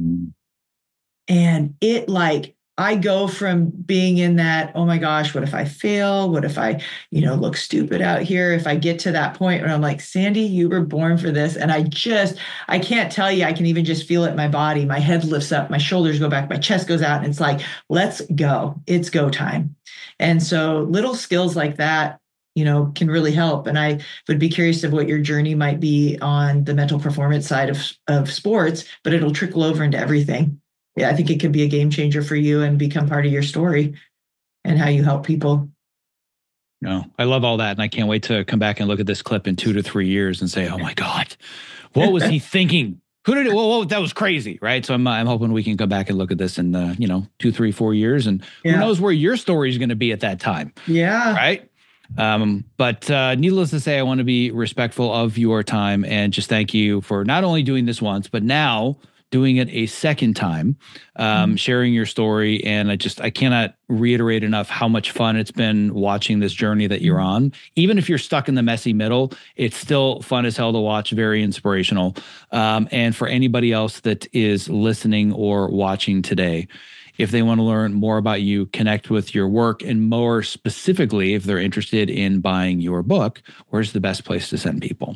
And it like, I go from being in that, oh my gosh, what if I fail? What if I, you know, look stupid out here? If I get to that point where I'm like, Sandy, you were born for this. And I just, I can't tell you, I can even just feel it in my body. My head lifts up, my shoulders go back, my chest goes out. And it's like, let's go. It's go time. And so little skills like that, you know, can really help. And I would be curious of what your journey might be on the mental performance side of, of sports, but it'll trickle over into everything. Yeah, I think it could be a game changer for you and become part of your story and how you help people. No, I love all that. And I can't wait to come back and look at this clip in two to three years and say, oh my God, what was he thinking? Who did it? Well, well, that was crazy, right? So I'm, I'm hoping we can come back and look at this in, uh, you know, two, three, four years. And yeah. Who knows where your story is going to be at that time. Yeah. Right. Um, but uh, needless to say, I want to be respectful of your time and just thank you for not only doing this once, but now doing it a second time, um, mm-hmm. sharing your story. And I just, I cannot reiterate enough how much fun it's been watching this journey that you're on. Even if you're stuck in the messy middle, it's still fun as hell to watch, very inspirational. Um, and for anybody else that is listening or watching today, if they want to learn more about you, connect with your work, and more specifically, if they're interested in buying your book, where's the best place to send people?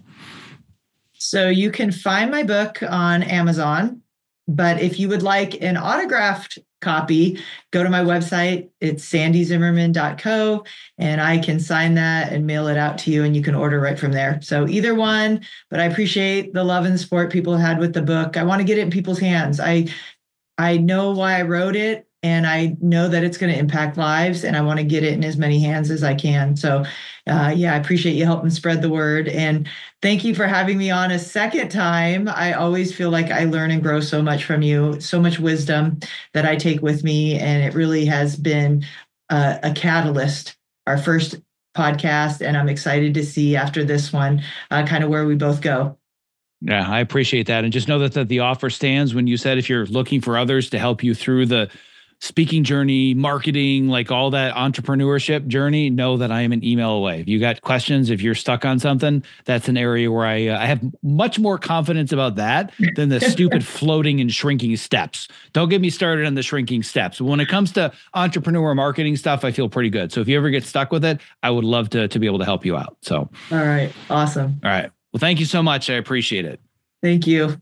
So you can find my book on Amazon, but if you would like an autographed copy, go to my website. It's sandy zimmerman dot co, and I can sign that and mail it out to you, and you can order right from there. So either one, but I appreciate the love and support people had with the book. I want to get it in people's hands. I I know why I wrote it, and I know that it's going to impact lives, and I want to get it in as many hands as I can. So, uh, yeah, I appreciate you helping spread the word. And thank you for having me on a second time. I always feel like I learn and grow so much from you, so much wisdom that I take with me. And it really has been uh, a catalyst, our first podcast. And I'm excited to see after this one, uh, kind of where we both go. Yeah, I appreciate that. And just know that, that the offer stands when you said if you're looking for others to help you through the speaking journey, marketing, like all that entrepreneurship journey, know that I am an email away. If you got questions, if you're stuck on something, that's an area where I uh, I have much more confidence about that than the stupid floating and shrinking steps. Don't get me started on the shrinking steps. When it comes to entrepreneur marketing stuff, I feel pretty good. So if you ever get stuck with it, I would love to, to be able to help you out. So, all right. Awesome. All right. Well, thank you so much. I appreciate it. Thank you.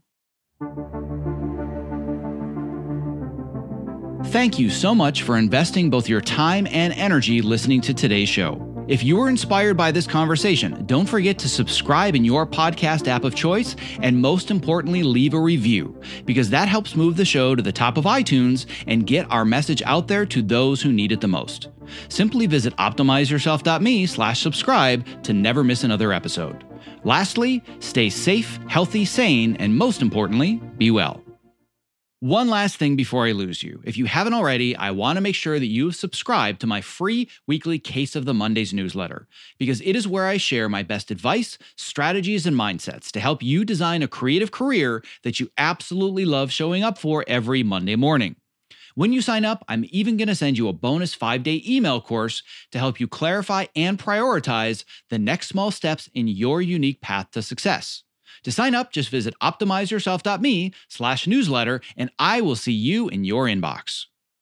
Thank you so much for investing both your time and energy listening to today's show. If you were inspired by this conversation, don't forget to subscribe in your podcast app of choice, and most importantly, leave a review, because that helps move the show to the top of iTunes and get our message out there to those who need it the most. Simply visit optimize yourself dot me slash subscribe to never miss another episode. Lastly, stay safe, healthy, sane, and most importantly, be well. One last thing before I lose you. If you haven't already, I want to make sure that you've subscribed to my free weekly Case of the Mondays newsletter, because it is where I share my best advice, strategies, and mindsets to help you design a creative career that you absolutely love showing up for every Monday morning. When you sign up, I'm even going to send you a bonus five-day email course to help you clarify and prioritize the next small steps in your unique path to success. To sign up, just visit optimize yourself dot me slash newsletter, and I will see you in your inbox.